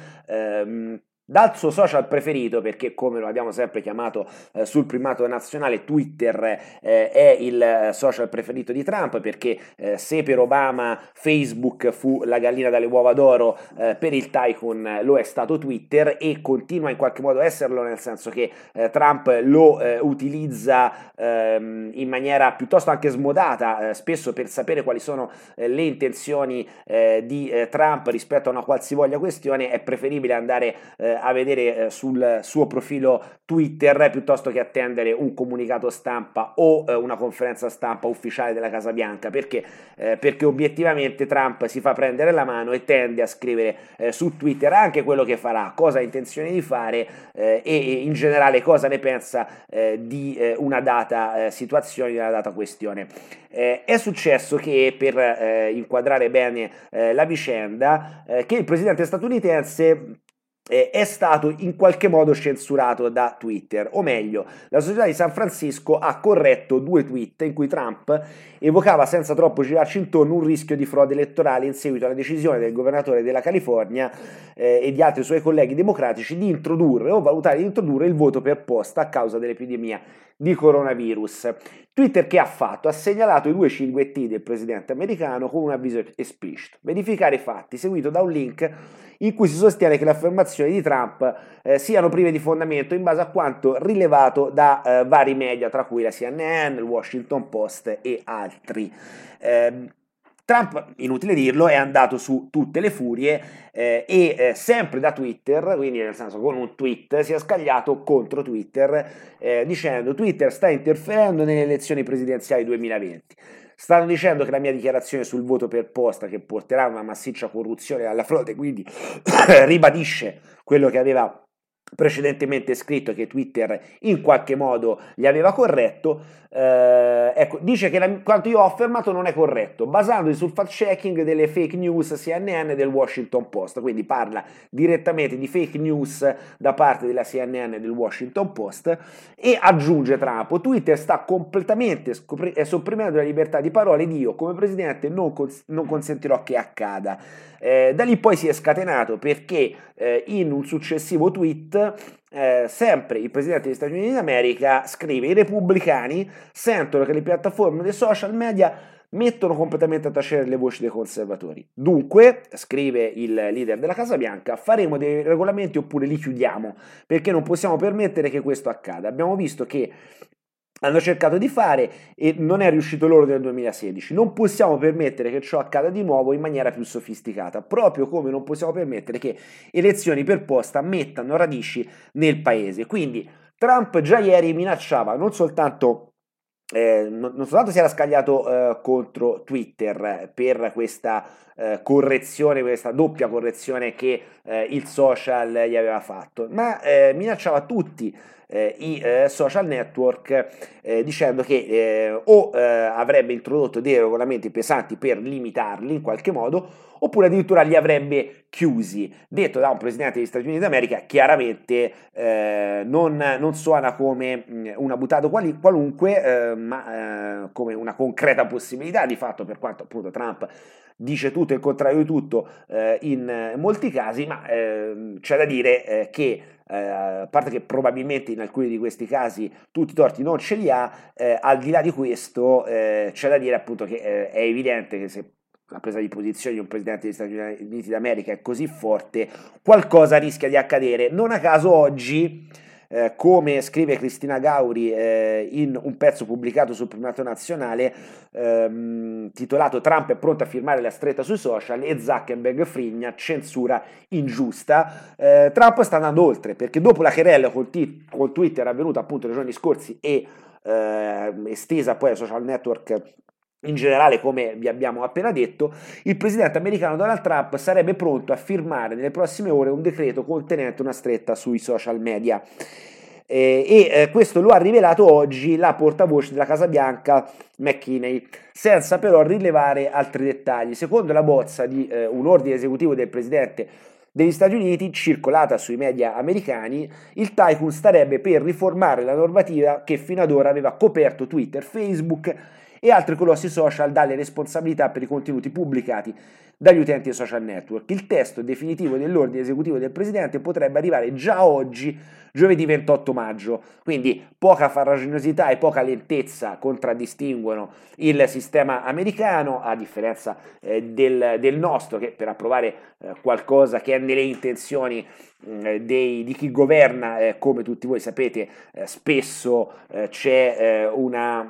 Dal suo social preferito, perché come lo abbiamo sempre chiamato sul Primato Nazionale, Twitter è il social preferito di Trump, perché se per Obama Facebook fu la gallina dalle uova d'oro, per il tycoon lo è stato Twitter, e continua in qualche modo a esserlo, nel senso che Trump lo utilizza in maniera piuttosto anche smodata, spesso per sapere quali sono le intenzioni di Trump rispetto a una qualsivoglia questione. È preferibile andare a vedere sul suo profilo Twitter piuttosto che attendere un comunicato stampa o una conferenza stampa ufficiale della Casa Bianca, perché obiettivamente Trump si fa prendere la mano e tende a scrivere su Twitter anche quello che farà, cosa ha intenzione di fare e in generale cosa ne pensa di una data situazione, di una data questione. È successo che, per inquadrare bene la vicenda, che il presidente statunitense è stato in qualche modo censurato da Twitter, o meglio, la società di San Francisco ha corretto 2 tweet in cui Trump evocava senza troppo girarci intorno un rischio di frode elettorale in seguito alla decisione del governatore della California e di altri suoi colleghi democratici di introdurre o valutare di introdurre il voto per posta a causa dell'epidemia di coronavirus. Twitter che ha fatto? Ha segnalato i 2 cinguetti del presidente americano con un avviso esplicito: verificare i fatti, seguito da un link in cui si sostiene che le affermazioni di Trump siano prive di fondamento in base a quanto rilevato da vari media, tra cui la CNN, il Washington Post e altri. Trump, inutile dirlo, è andato su tutte le furie sempre da Twitter, quindi nel senso con un tweet, si è scagliato contro Twitter dicendo: Twitter sta interferendo nelle elezioni presidenziali 2020. Stanno dicendo che la mia dichiarazione sul voto per posta, che porterà a una massiccia corruzione e alla frode, quindi ribadisce quello che aveva precedentemente scritto, che Twitter in qualche modo gli aveva corretto. Ecco, dice che quanto io ho affermato non è corretto, basandosi sul fact-checking delle fake news CNN e del Washington Post. Quindi parla direttamente di fake news da parte della CNN e del Washington Post, e aggiunge Trump: Twitter sta completamente sopprimendo la libertà di parola ed io come presidente non consentirò che accada. Da lì poi si è scatenato perché in un successivo tweet sempre il presidente degli Stati Uniti d'America scrive: i repubblicani sentono che le piattaforme dei social media mettono completamente a tacere le voci dei conservatori. Dunque, scrive il leader della Casa Bianca, faremo dei regolamenti oppure li chiudiamo, perché non possiamo permettere che questo accada. Abbiamo visto che hanno cercato di fare e non è riuscito loro nel 2016. Non possiamo permettere che ciò accada di nuovo in maniera più sofisticata, proprio come non possiamo permettere che elezioni per posta mettano radici nel paese. Quindi Trump già ieri minacciava non soltanto si era scagliato contro Twitter per questa correzione, questa doppia correzione che il social gli aveva fatto, ma minacciava tutti i social network dicendo che avrebbe introdotto dei regolamenti pesanti per limitarli in qualche modo, oppure addirittura li avrebbe chiusi. Detto da un presidente degli Stati Uniti d'America, chiaramente non suona come una buttata qualunque, ma come una concreta possibilità di fatto, per quanto appunto Trump dice tutto e il contrario di tutto in molti casi, ma c'è da dire che a parte che probabilmente in alcuni di questi casi tutti i torti non ce li ha, al di là di questo c'è da dire appunto che è evidente che se la presa di posizione di un presidente degli Stati Uniti d'America è così forte, qualcosa rischia di accadere. Non a caso oggi, come scrive Cristina Gauri in un pezzo pubblicato sul Primato Nazionale titolato "Trump è pronto a firmare la stretta sui social e Zuckerberg frigna, censura ingiusta", Trump sta andando oltre, perché dopo la querela con Twitter avvenuta appunto nei giorni scorsi e estesa poi ai social network in generale, come vi abbiamo appena detto, il presidente americano Donald Trump sarebbe pronto a firmare nelle prossime ore un decreto contenente una stretta sui social media. Questo lo ha rivelato oggi la portavoce della Casa Bianca McKinney, senza però rilevare altri dettagli. Secondo la bozza di un ordine esecutivo del presidente degli Stati Uniti, circolata sui media americani, il tycoon starebbe per riformare la normativa che fino ad ora aveva coperto Twitter, Facebook e altri colossi social dalle responsabilità per i contenuti pubblicati dagli utenti dei social network. Il testo definitivo dell'ordine esecutivo del presidente potrebbe arrivare già oggi, giovedì 28 maggio, quindi poca farraginosità e poca lentezza contraddistinguono il sistema americano, a differenza del nostro, che per approvare qualcosa che è nelle intenzioni di chi governa, come tutti voi sapete, spesso c'è una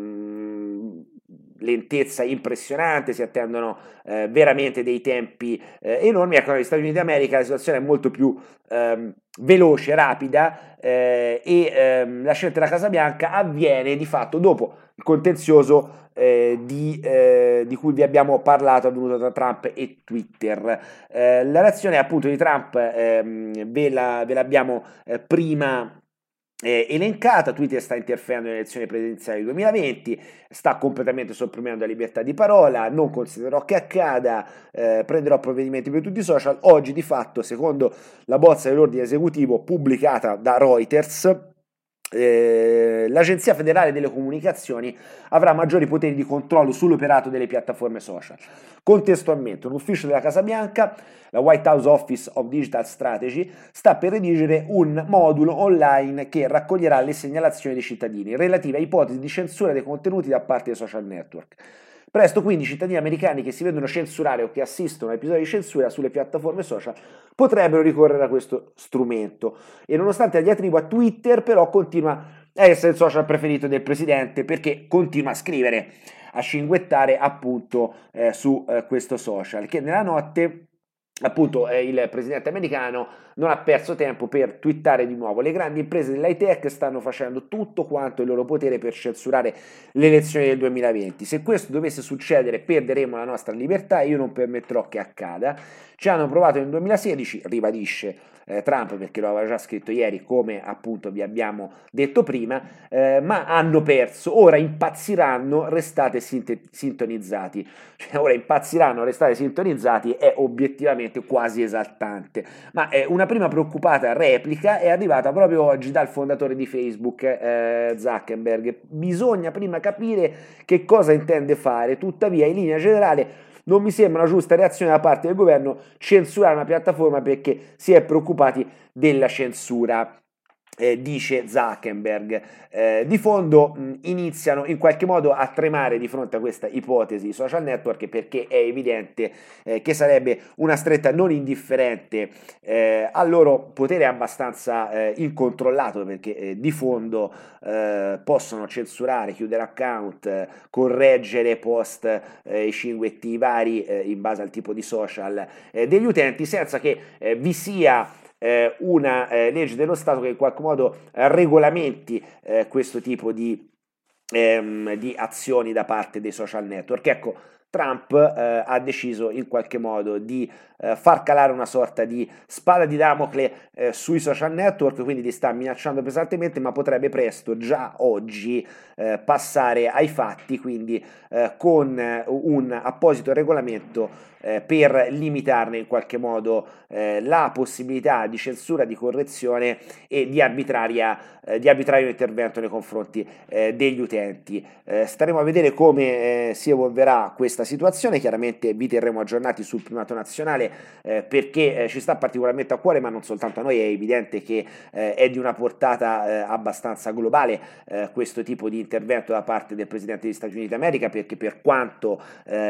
lentezza impressionante, si attendono veramente dei tempi enormi. Ecco, negli Stati Uniti d'America la situazione è molto più veloce, rapida la scelta della Casa Bianca avviene di fatto dopo il contenzioso di cui vi abbiamo parlato, avvenuto tra Trump e Twitter. La reazione appunto di Trump ve l'abbiamo prima elencata. Twitter sta interferendo nelle elezioni presidenziali 2020, sta completamente sopprimendo la libertà di parola, non considererò che accada, prenderò provvedimenti per tutti i social. Oggi di fatto, secondo la bozza dell'ordine esecutivo pubblicata da Reuters, l'Agenzia Federale delle Comunicazioni avrà maggiori poteri di controllo sull'operato delle piattaforme social. Contestualmente, un ufficio della Casa Bianca, la White House Office of Digital Strategy, sta per redigere un modulo online che raccoglierà le segnalazioni dei cittadini relative a ipotesi di censura dei contenuti da parte dei social network. Presto quindi i cittadini americani che si vedono censurare o che assistono a episodi di censura sulle piattaforme social potrebbero ricorrere a questo strumento, e nonostante la diatriba Twitter però continua è essere il social preferito del presidente, perché continua a scrivere, a cinguettare appunto su questo social, che nella notte appunto il presidente americano non ha perso tempo per twittare di nuovo: le grandi imprese dell'high tech stanno facendo tutto quanto il loro potere per censurare le elezioni del 2020. Se questo dovesse succedere, perderemo la nostra libertà e io non permetterò che accada. Ci hanno provato nel 2016, ribadisce Trump, perché lo aveva già scritto ieri, come appunto vi abbiamo detto prima, ma hanno perso. Ora impazziranno, restate sintonizzati. Cioè, ora impazziranno, restate sintonizzati è obiettivamente quasi esaltante. Ma una prima preoccupata replica è arrivata proprio oggi dal fondatore di Facebook, Zuckerberg. Bisogna prima capire che cosa intende fare, tuttavia in linea generale non mi sembra una giusta reazione da parte del governo censurare una piattaforma perché si è preoccupati della censura. Dice Zuckerberg. Di fondo iniziano in qualche modo a tremare di fronte a questa ipotesi social network, perché è evidente che sarebbe una stretta non indifferente al loro potere abbastanza incontrollato, perché di fondo possono censurare, chiudere account, correggere post e cinguetti vari in base al tipo di social degli utenti, senza che vi sia una legge dello Stato che in qualche modo regolamenti questo tipo di azioni da parte dei social network. Ecco, Trump ha deciso in qualche modo di far calare una sorta di spada di Damocle sui social network, quindi li sta minacciando pesantemente, ma potrebbe presto, già oggi, passare ai fatti, quindi con un apposito regolamento per limitarne in qualche modo la possibilità di censura, di correzione e di arbitrario intervento nei confronti degli utenti. Staremo a vedere come si evolverà questa situazione. Chiaramente vi terremo aggiornati sul primato nazionale perché ci sta particolarmente a cuore, ma non soltanto a noi. È evidente che è di una portata abbastanza globale questo tipo di intervento da parte del Presidente degli Stati Uniti d'America, perché per quanto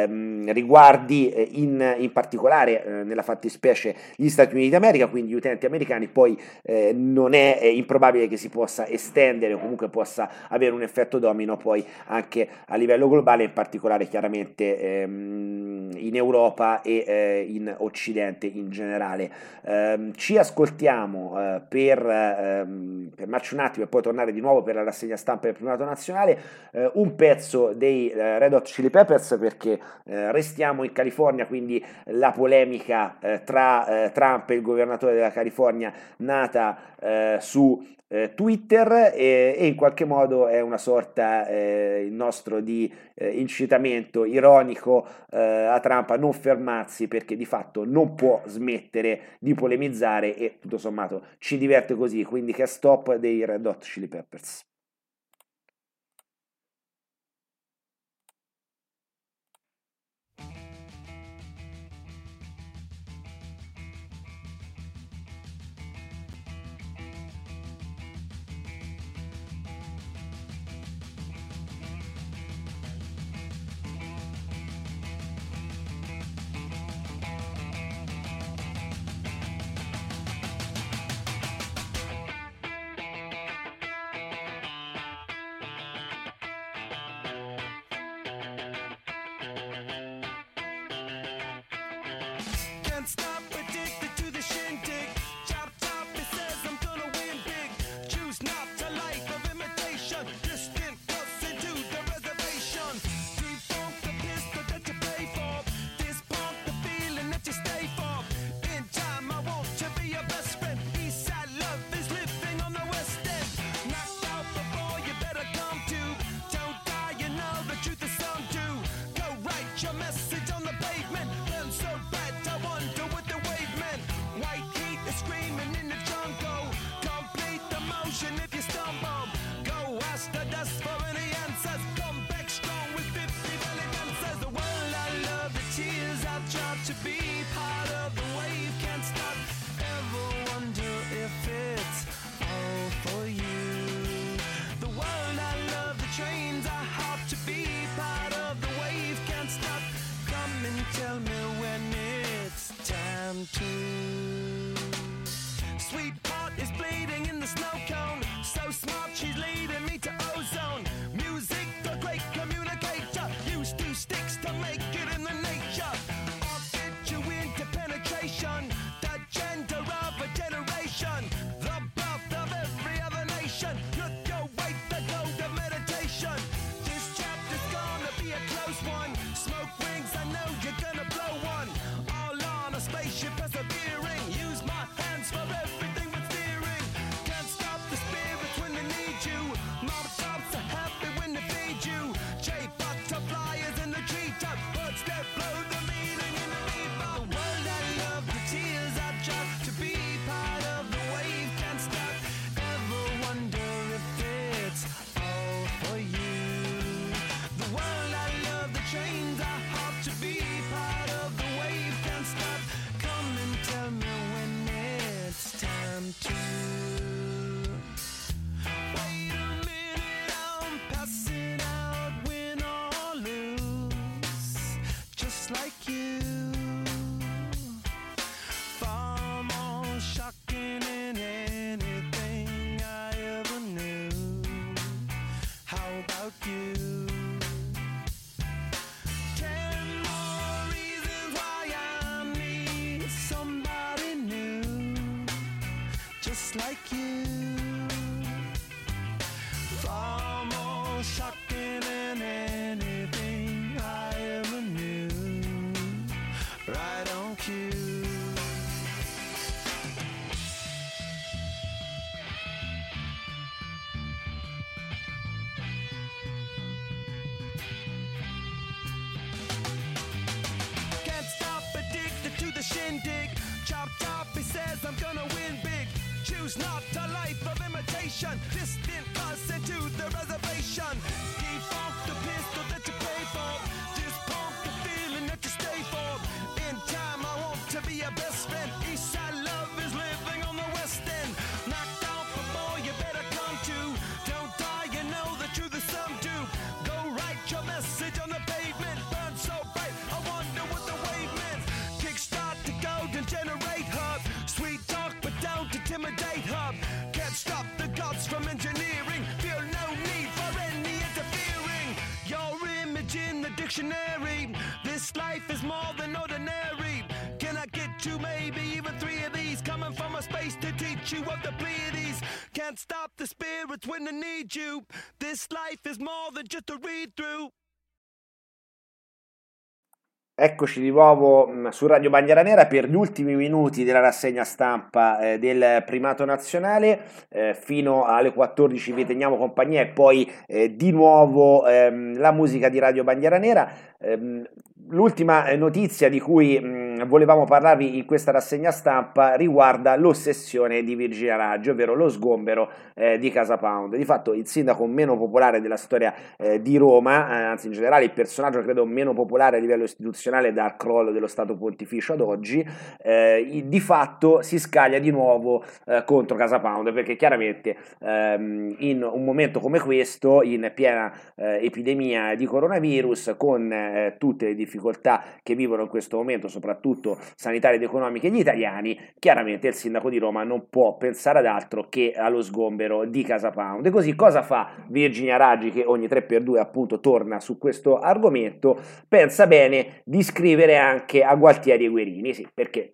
riguardi in particolare nella fattispecie gli Stati Uniti d'America, quindi gli utenti americani, poi non è improbabile che si possa estendere o comunque possa avere un effetto domino poi anche a livello globale, in particolare chiaramente in Europa e in Occidente in generale. Ci ascoltiamo per fermarci un attimo e poi tornare di nuovo per la rassegna stampa del primato nazionale, un pezzo dei Red Hot Chili Peppers, perché restiamo in California, quindi la polemica tra Trump e il governatore della California nata su Twitter e in qualche modo è una sorta il nostro di incitamento ironico a Trump a non fermarsi, perché di fatto non può smettere di polemizzare e tutto sommato ci diverte così. Quindi che stop dei Red Hot Chili Peppers. Can't stop, addicted to the shindig. Chop, chop, it says I'm gonna win big. Choose not a life of imitation. Distant us into the reservation. Defunct the pistol that you pay for. This punk the feeling that you stay for. In time, I want to be your best friend. Eastside love is living on the west end. Knocked out before you better come to. Don't die, you know the truth is some do. Go write your message on the pavement. Burn so bright, I wonder what the wave motivation, persevering. Use my hands for everything but steering. Can't stop the spirits when they need you. Mob tops are happy when they feed you. J butterflies in the treetop. Birds that blow the meaning in the bebop. The world I love, the tears I drop. To be part of the wave can't stop. Ever wonder if it's all for you? The world I love, the trains I hop. To be part of the wave can't stop. Come and tell me when it's time to. Wait a minute, I'm passing out, win or lose, just like you. Far more shocking than anything I ever knew. How about you? 10 more reasons why I need somebody new, just like you. Far more shocking than anything I ever knew. Right on cue. Can't stop, addicted to the shindig. Chop top, he says I'm gonna win big. Choose not a life of imitation. Distant us into the reservation. Default the pistol that you pay for. Dispunk the feeling that you stay for. In time I want to be your best friend. Eastside love is living on the west end. Knocked off a boy, you better come to. Don't die, you know the truth is some do. Go write your message on the pavement. Burn so bright, I wonder what the wave meant. Kickstart the golden generate hub. Sweet talk, but don't intimidate hub. Can't stop the gods from engineering. Feel no need for any interfering. Your image in the dictionary. This life is more than ordinary. Can I get you maybe even 3 of these? Coming from a space to teach you of the Pleiades. Can't stop the spirits when they need you. This life is more than just a read through. Eccoci di nuovo su Radio Bandiera Nera per gli ultimi minuti della rassegna stampa del primato nazionale. Fino alle 14 vi teniamo compagnia e poi di nuovo la musica di Radio Bandiera Nera. L'ultima notizia di cui volevamo parlarvi in questa rassegna stampa riguarda l'ossessione di Virginia Raggi, ovvero lo sgombero di Casa Pound. Di fatto il sindaco meno popolare della storia di Roma, anzi in generale il personaggio credo meno popolare a livello istituzionale dal crollo dello Stato Pontificio ad oggi, di fatto si scaglia di nuovo contro Casa Pound, perché chiaramente in un momento come questo, in piena epidemia di coronavirus, con tutte le difficoltà che vivono in questo momento, soprattutto sanitarie ed economiche gli italiani, chiaramente il sindaco di Roma non può pensare ad altro che allo sgombero di Casa Pound. E così cosa fa Virginia Raggi, che ogni 3x2 appunto torna su questo argomento? Pensa bene di scrivere anche a Gualtieri e Guerini, sì, perché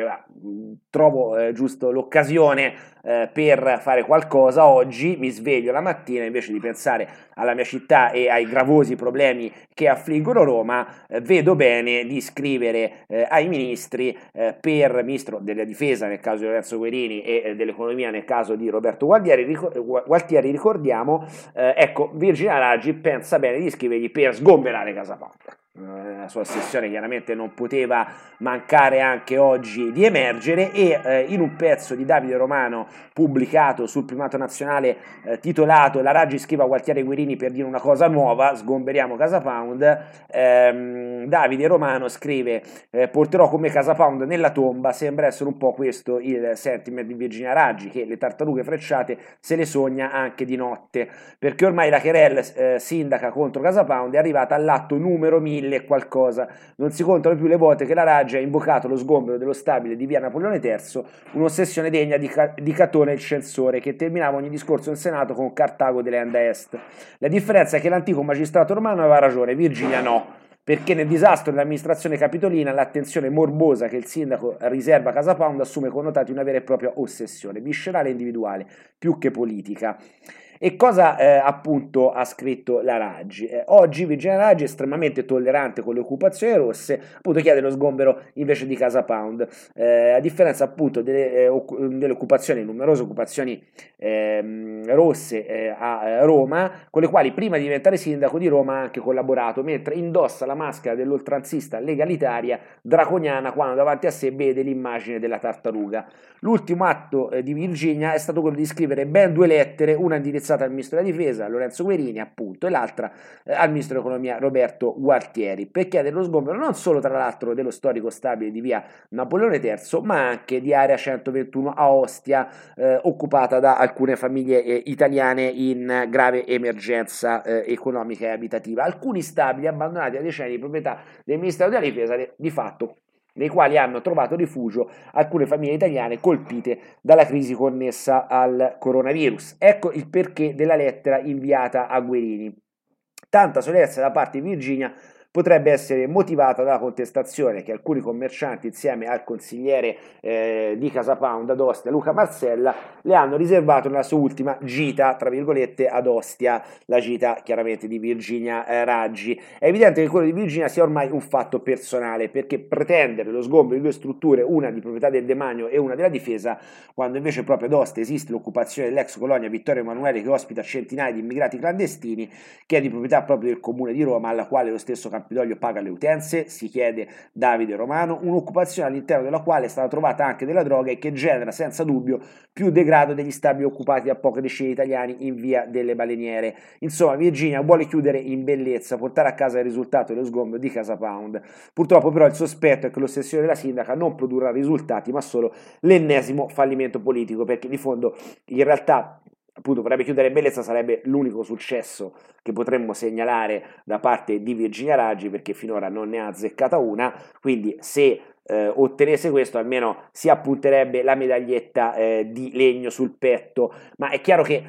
trovo giusto l'occasione per fare qualcosa oggi, mi sveglio la mattina, invece di pensare alla mia città e ai gravosi problemi che affliggono Roma, vedo bene di scrivere ai ministri, per ministro della difesa nel caso di Lorenzo Guerini e dell'economia nel caso di Roberto Gualtieri, ricordiamo, ecco, Virginia Raggi pensa bene di scrivergli per sgomberare Casa Pound. La sua ossessione chiaramente non poteva mancare anche oggi di emergere, e in un pezzo di Davide Romano pubblicato sul Primato Nazionale titolato "La Raggi scrive a Gualtieri e Guerini per dire una cosa nuova, sgomberiamo Casa Pound", Davide Romano scrive: porterò con me Casa Pound nella tomba. Sembra essere un po' questo il sentiment di Virginia Raggi, che le tartarughe frecciate se le sogna anche di notte, perché ormai la querelle sindaca contro Casa Pound è arrivata all'atto numero 1000 e qualcosa. Non si contano più le volte che la Raggi ha invocato lo sgombero dello stabile di via Napoleone III, un'ossessione degna di Catone il censore, che terminava ogni discorso in Senato con Cartago delle Ande Est. La differenza è che l'antico magistrato romano aveva ragione, Virginia no, perché nel disastro dell'amministrazione capitolina l'attenzione morbosa che il sindaco riserva a Casa Pound assume connotati una vera e propria ossessione, viscerale e individuale, più che politica. E cosa appunto ha scritto la Raggi? Oggi Virginia Raggi è estremamente tollerante con le occupazioni rosse, appunto chiede lo sgombero invece di Casa Pound, a differenza appunto delle occupazioni, numerose occupazioni rosse a Roma, con le quali prima di diventare sindaco di Roma ha anche collaborato, mentre indossa la maschera dell'oltranzista legalitaria draconiana quando davanti a sé vede l'immagine della tartaruga. L'ultimo atto di Virginia è stato quello di scrivere ben 2 lettere, una indirizzata al ministro della difesa Lorenzo Guerini appunto e l'altra al ministro dell'economia Roberto Gualtieri, per chiedere lo sgombero non solo tra l'altro dello storico stabile di via Napoleone III ma anche di area 121 a Ostia, occupata da alcune famiglie italiane in grave emergenza economica e abitativa. Alcuni stabili abbandonati da decenni di proprietà del Ministero della Difesa di fatto, nei quali hanno trovato rifugio alcune famiglie italiane colpite dalla crisi connessa al coronavirus. Ecco il perché della lettera inviata a Guerini. Tanta solerzia da parte di Virginia potrebbe essere motivata dalla contestazione che alcuni commercianti insieme al consigliere di Casa Pound ad Ostia, Luca Marcella, le hanno riservato nella sua ultima gita, tra virgolette, ad Ostia, la gita chiaramente di Virginia Raggi. È evidente che quello di Virginia sia ormai un fatto personale, perché pretendere lo sgombero di 2 strutture, una di proprietà del demanio e una della difesa, quando invece proprio ad Ostia esiste l'occupazione dell'ex colonia Vittorio Emanuele che ospita centinaia di immigrati clandestini, che è di proprietà proprio del comune di Roma, alla quale lo stesso Campidoglio paga le utenze, si chiede Davide Romano, un'occupazione all'interno della quale è stata trovata anche della droga e che genera senza dubbio più degrado degli stabili occupati da poche decine italiani in via delle Baleniere. Insomma, Virginia vuole chiudere in bellezza, portare a casa il risultato dello sgombero di Casa Pound. Purtroppo però il sospetto è che l'ossessione della sindaca non produrrà risultati, ma solo l'ennesimo fallimento politico, perché di fondo in realtà appunto vorrebbe chiudere in bellezza, sarebbe l'unico successo che potremmo segnalare da parte di Virginia Raggi, perché finora non ne ha azzeccata una, quindi se ottenesse questo almeno si appunterebbe la medaglietta di legno sul petto. Ma è chiaro che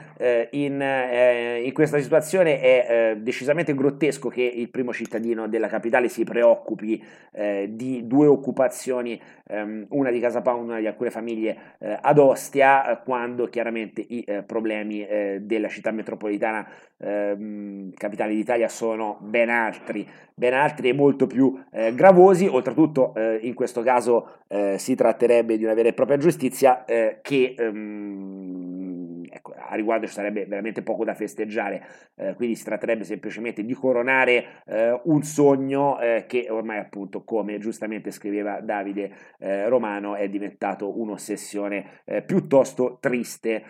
in questa situazione è decisamente grottesco che il primo cittadino della capitale si preoccupi di 2 occupazioni, una di Casa Pound, una di alcune famiglie ad Ostia, quando chiaramente i problemi della città metropolitana capitale d'Italia sono ben altri e molto più gravosi. Oltretutto in questo caso si tratterebbe di una vera e propria giustizia che ecco, a riguardo ci sarebbe veramente poco da festeggiare, quindi si tratterebbe semplicemente di coronare un sogno che ormai appunto, come giustamente scriveva Davide Romano, è diventato un'ossessione piuttosto triste.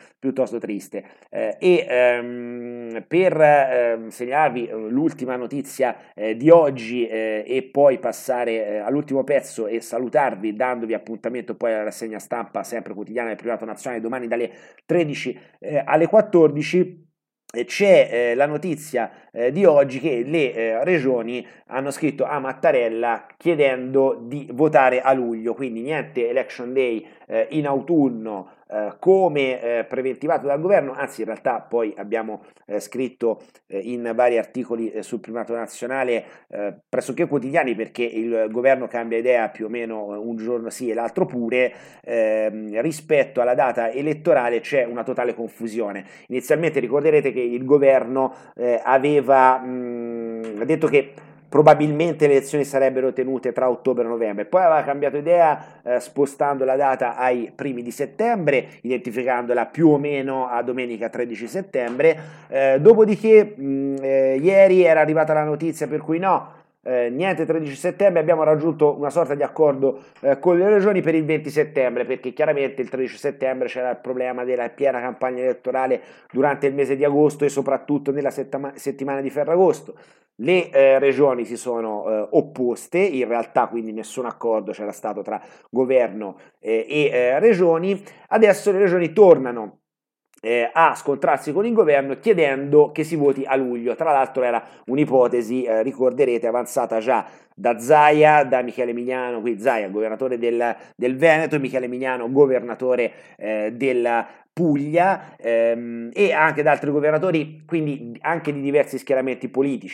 Per segnalarvi l'ultima notizia di oggi e poi passare all'ultimo pezzo e salutarvi dandovi appuntamento poi alla rassegna stampa sempre quotidiana del Primato Nazionale domani dalle 13 alle 14. C'è la notizia di oggi che le regioni hanno scritto a Mattarella chiedendo di votare a luglio, quindi niente election day in autunno come preventivato dal governo, anzi in realtà poi abbiamo scritto in vari articoli sul Primato Nazionale pressoché quotidiani, perché il governo cambia idea più o meno un giorno sì e l'altro pure, rispetto alla data elettorale c'è una totale confusione. Inizialmente ricorderete che il governo aveva detto che probabilmente le elezioni sarebbero tenute tra ottobre e novembre, poi aveva cambiato idea spostando la data ai primi di settembre, identificandola più o meno a domenica 13 settembre, dopodiché ieri era arrivata la notizia per cui no, niente 13 settembre, abbiamo raggiunto una sorta di accordo con le regioni per il 20 settembre, perché chiaramente il 13 settembre c'era il problema della piena campagna elettorale durante il mese di agosto e soprattutto nella settimana di Ferragosto. Le regioni si sono opposte, in realtà quindi nessun accordo c'era stato tra governo e regioni. Adesso le regioni tornano a scontrarsi con il governo chiedendo che si voti a luglio. Tra l'altro era un'ipotesi, ricorderete, avanzata già da Zaia, da Michele Mignano, qui Zaia governatore del Veneto, Michele Mignano governatore della Puglia, e anche da altri governatori, quindi anche di diversi schieramenti politici.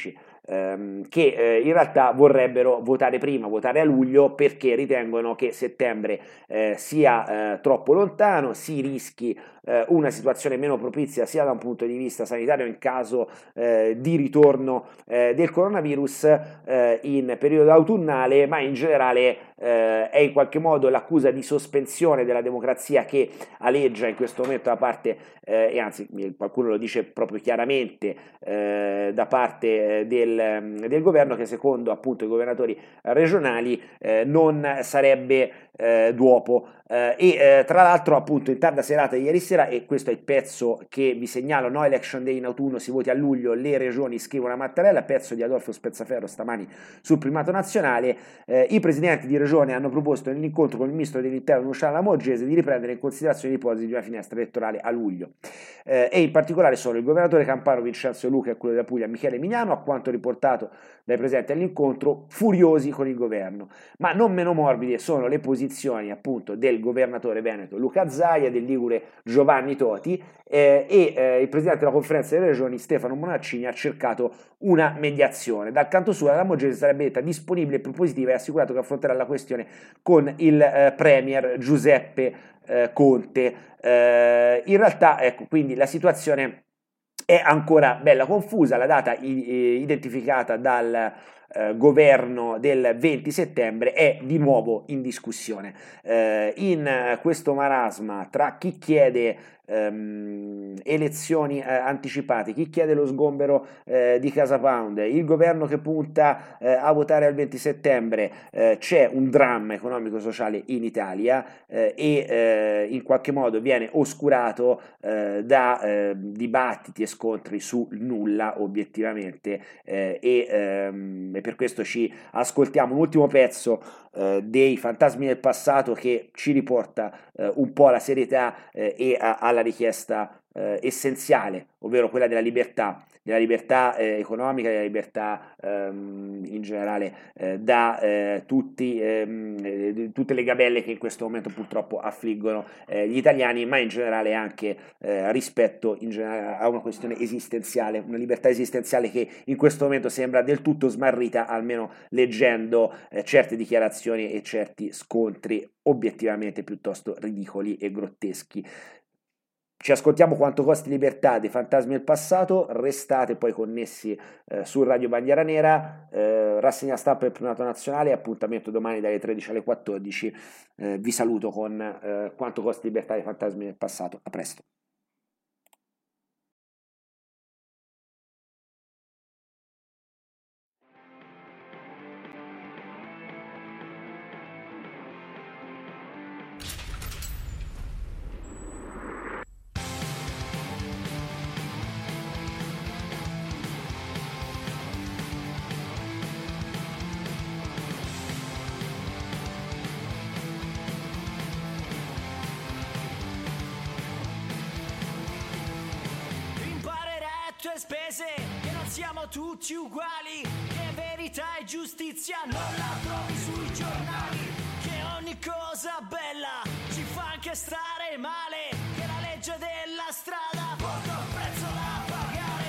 che in realtà vorrebbero votare prima, votare a luglio, perché ritengono che settembre sia troppo lontano, si rischi una situazione meno propizia sia da un punto di vista sanitario in caso di ritorno del coronavirus in periodo autunnale, ma in generale è in qualche modo l'accusa di sospensione della democrazia che aleggia in questo momento da parte, e anzi qualcuno lo dice proprio chiaramente, da parte del governo, che secondo appunto i governatori regionali non sarebbe d'uopo. Tra l'altro appunto in tarda serata di ieri sera, e questo è il pezzo che vi segnalo, no election day in autunno, si voti a luglio, le regioni scrivono a Mattarella, pezzo di Adolfo Spezzaferro stamani sul Primato Nazionale. I presidenti di regione hanno proposto nell'incontro con il ministro dell'interno Luciano Lamorgese di riprendere in considerazione l'ipotesi di una finestra elettorale a luglio, e in particolare sono il governatore campano Vincenzo Luca e quello della Puglia Michele Mignano, a quanto riportato dai presenti all'incontro, furiosi con il governo, ma non meno morbide sono le posizioni appunto del governatore veneto Luca Zaia, del ligure Giovanni Toti, il presidente della conferenza delle regioni Stefano Bonaccini ha cercato una mediazione. Dal canto suo la Lamorgese sarebbe detta disponibile e propositiva e ha assicurato che affronterà la questione con il premier Giuseppe Conte. In realtà ecco, quindi la situazione è ancora bella confusa. La data identificata dal governo del 20 settembre è di nuovo in discussione. In questo marasma tra chi chiede elezioni anticipate, chi chiede lo sgombero di Casa Pound, il governo che punta a votare al 20 settembre, c'è un dramma economico-sociale in Italia e in qualche modo viene oscurato da dibattiti e scontri sul nulla obiettivamente, e per questo ci ascoltiamo un ultimo pezzo dei Fantasmi del Passato, che ci riporta un po' alla serietà e alla richiesta essenziale, ovvero quella della libertà economica, della libertà in generale da tutte le gabelle che in questo momento purtroppo affliggono gli italiani, ma in generale anche rispetto a una questione esistenziale, una libertà esistenziale che in questo momento sembra del tutto smarrita, almeno leggendo certe dichiarazioni e certi scontri obiettivamente piuttosto ridicoli e grotteschi. Ci ascoltiamo Quanto costi libertà dei Fantasmi del Passato, restate poi connessi su Radio Bandiera Nera, rassegna stampa del Primato Nazionale, appuntamento domani dalle 13 alle 14, vi saluto con Quanto costi libertà dei Fantasmi del Passato, a presto. Tue spese, che non siamo tutti uguali, che verità e giustizia non la trovi sui giornali, che ogni cosa bella ci fa anche stare male, che la legge della strada porta un prezzo da pagare.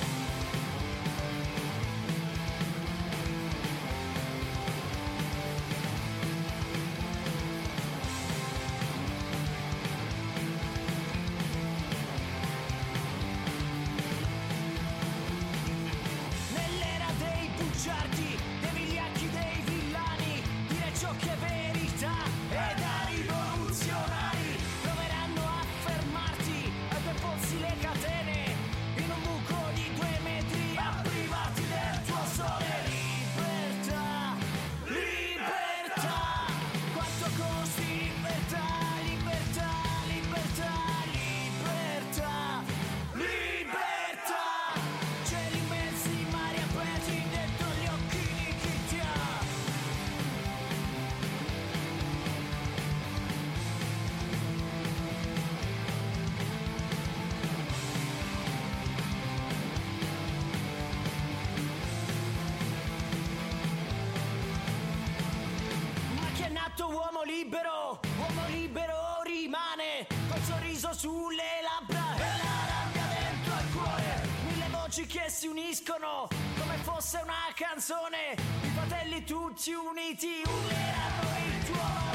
Dei vigliacchi, dei villani, dire ciò che è verità e da rivoluzionari proveranno a fermarti e per pozzi le catene in un buco di 2 metri a privarti del tuo sole. Libertà, libertà, quanto costi libertà, libertà, libertà, libertà, libertà, cieli immensi, mari aperti dentro gli occhi di chi ti ha. Ma chi è nato uomo libero rimane, col sorriso sulle labbra e la rabbia dentro al cuore, 1000 voci che si uniscono come fosse una canzone, i fratelli tutti uniti urleranno il tuo nome.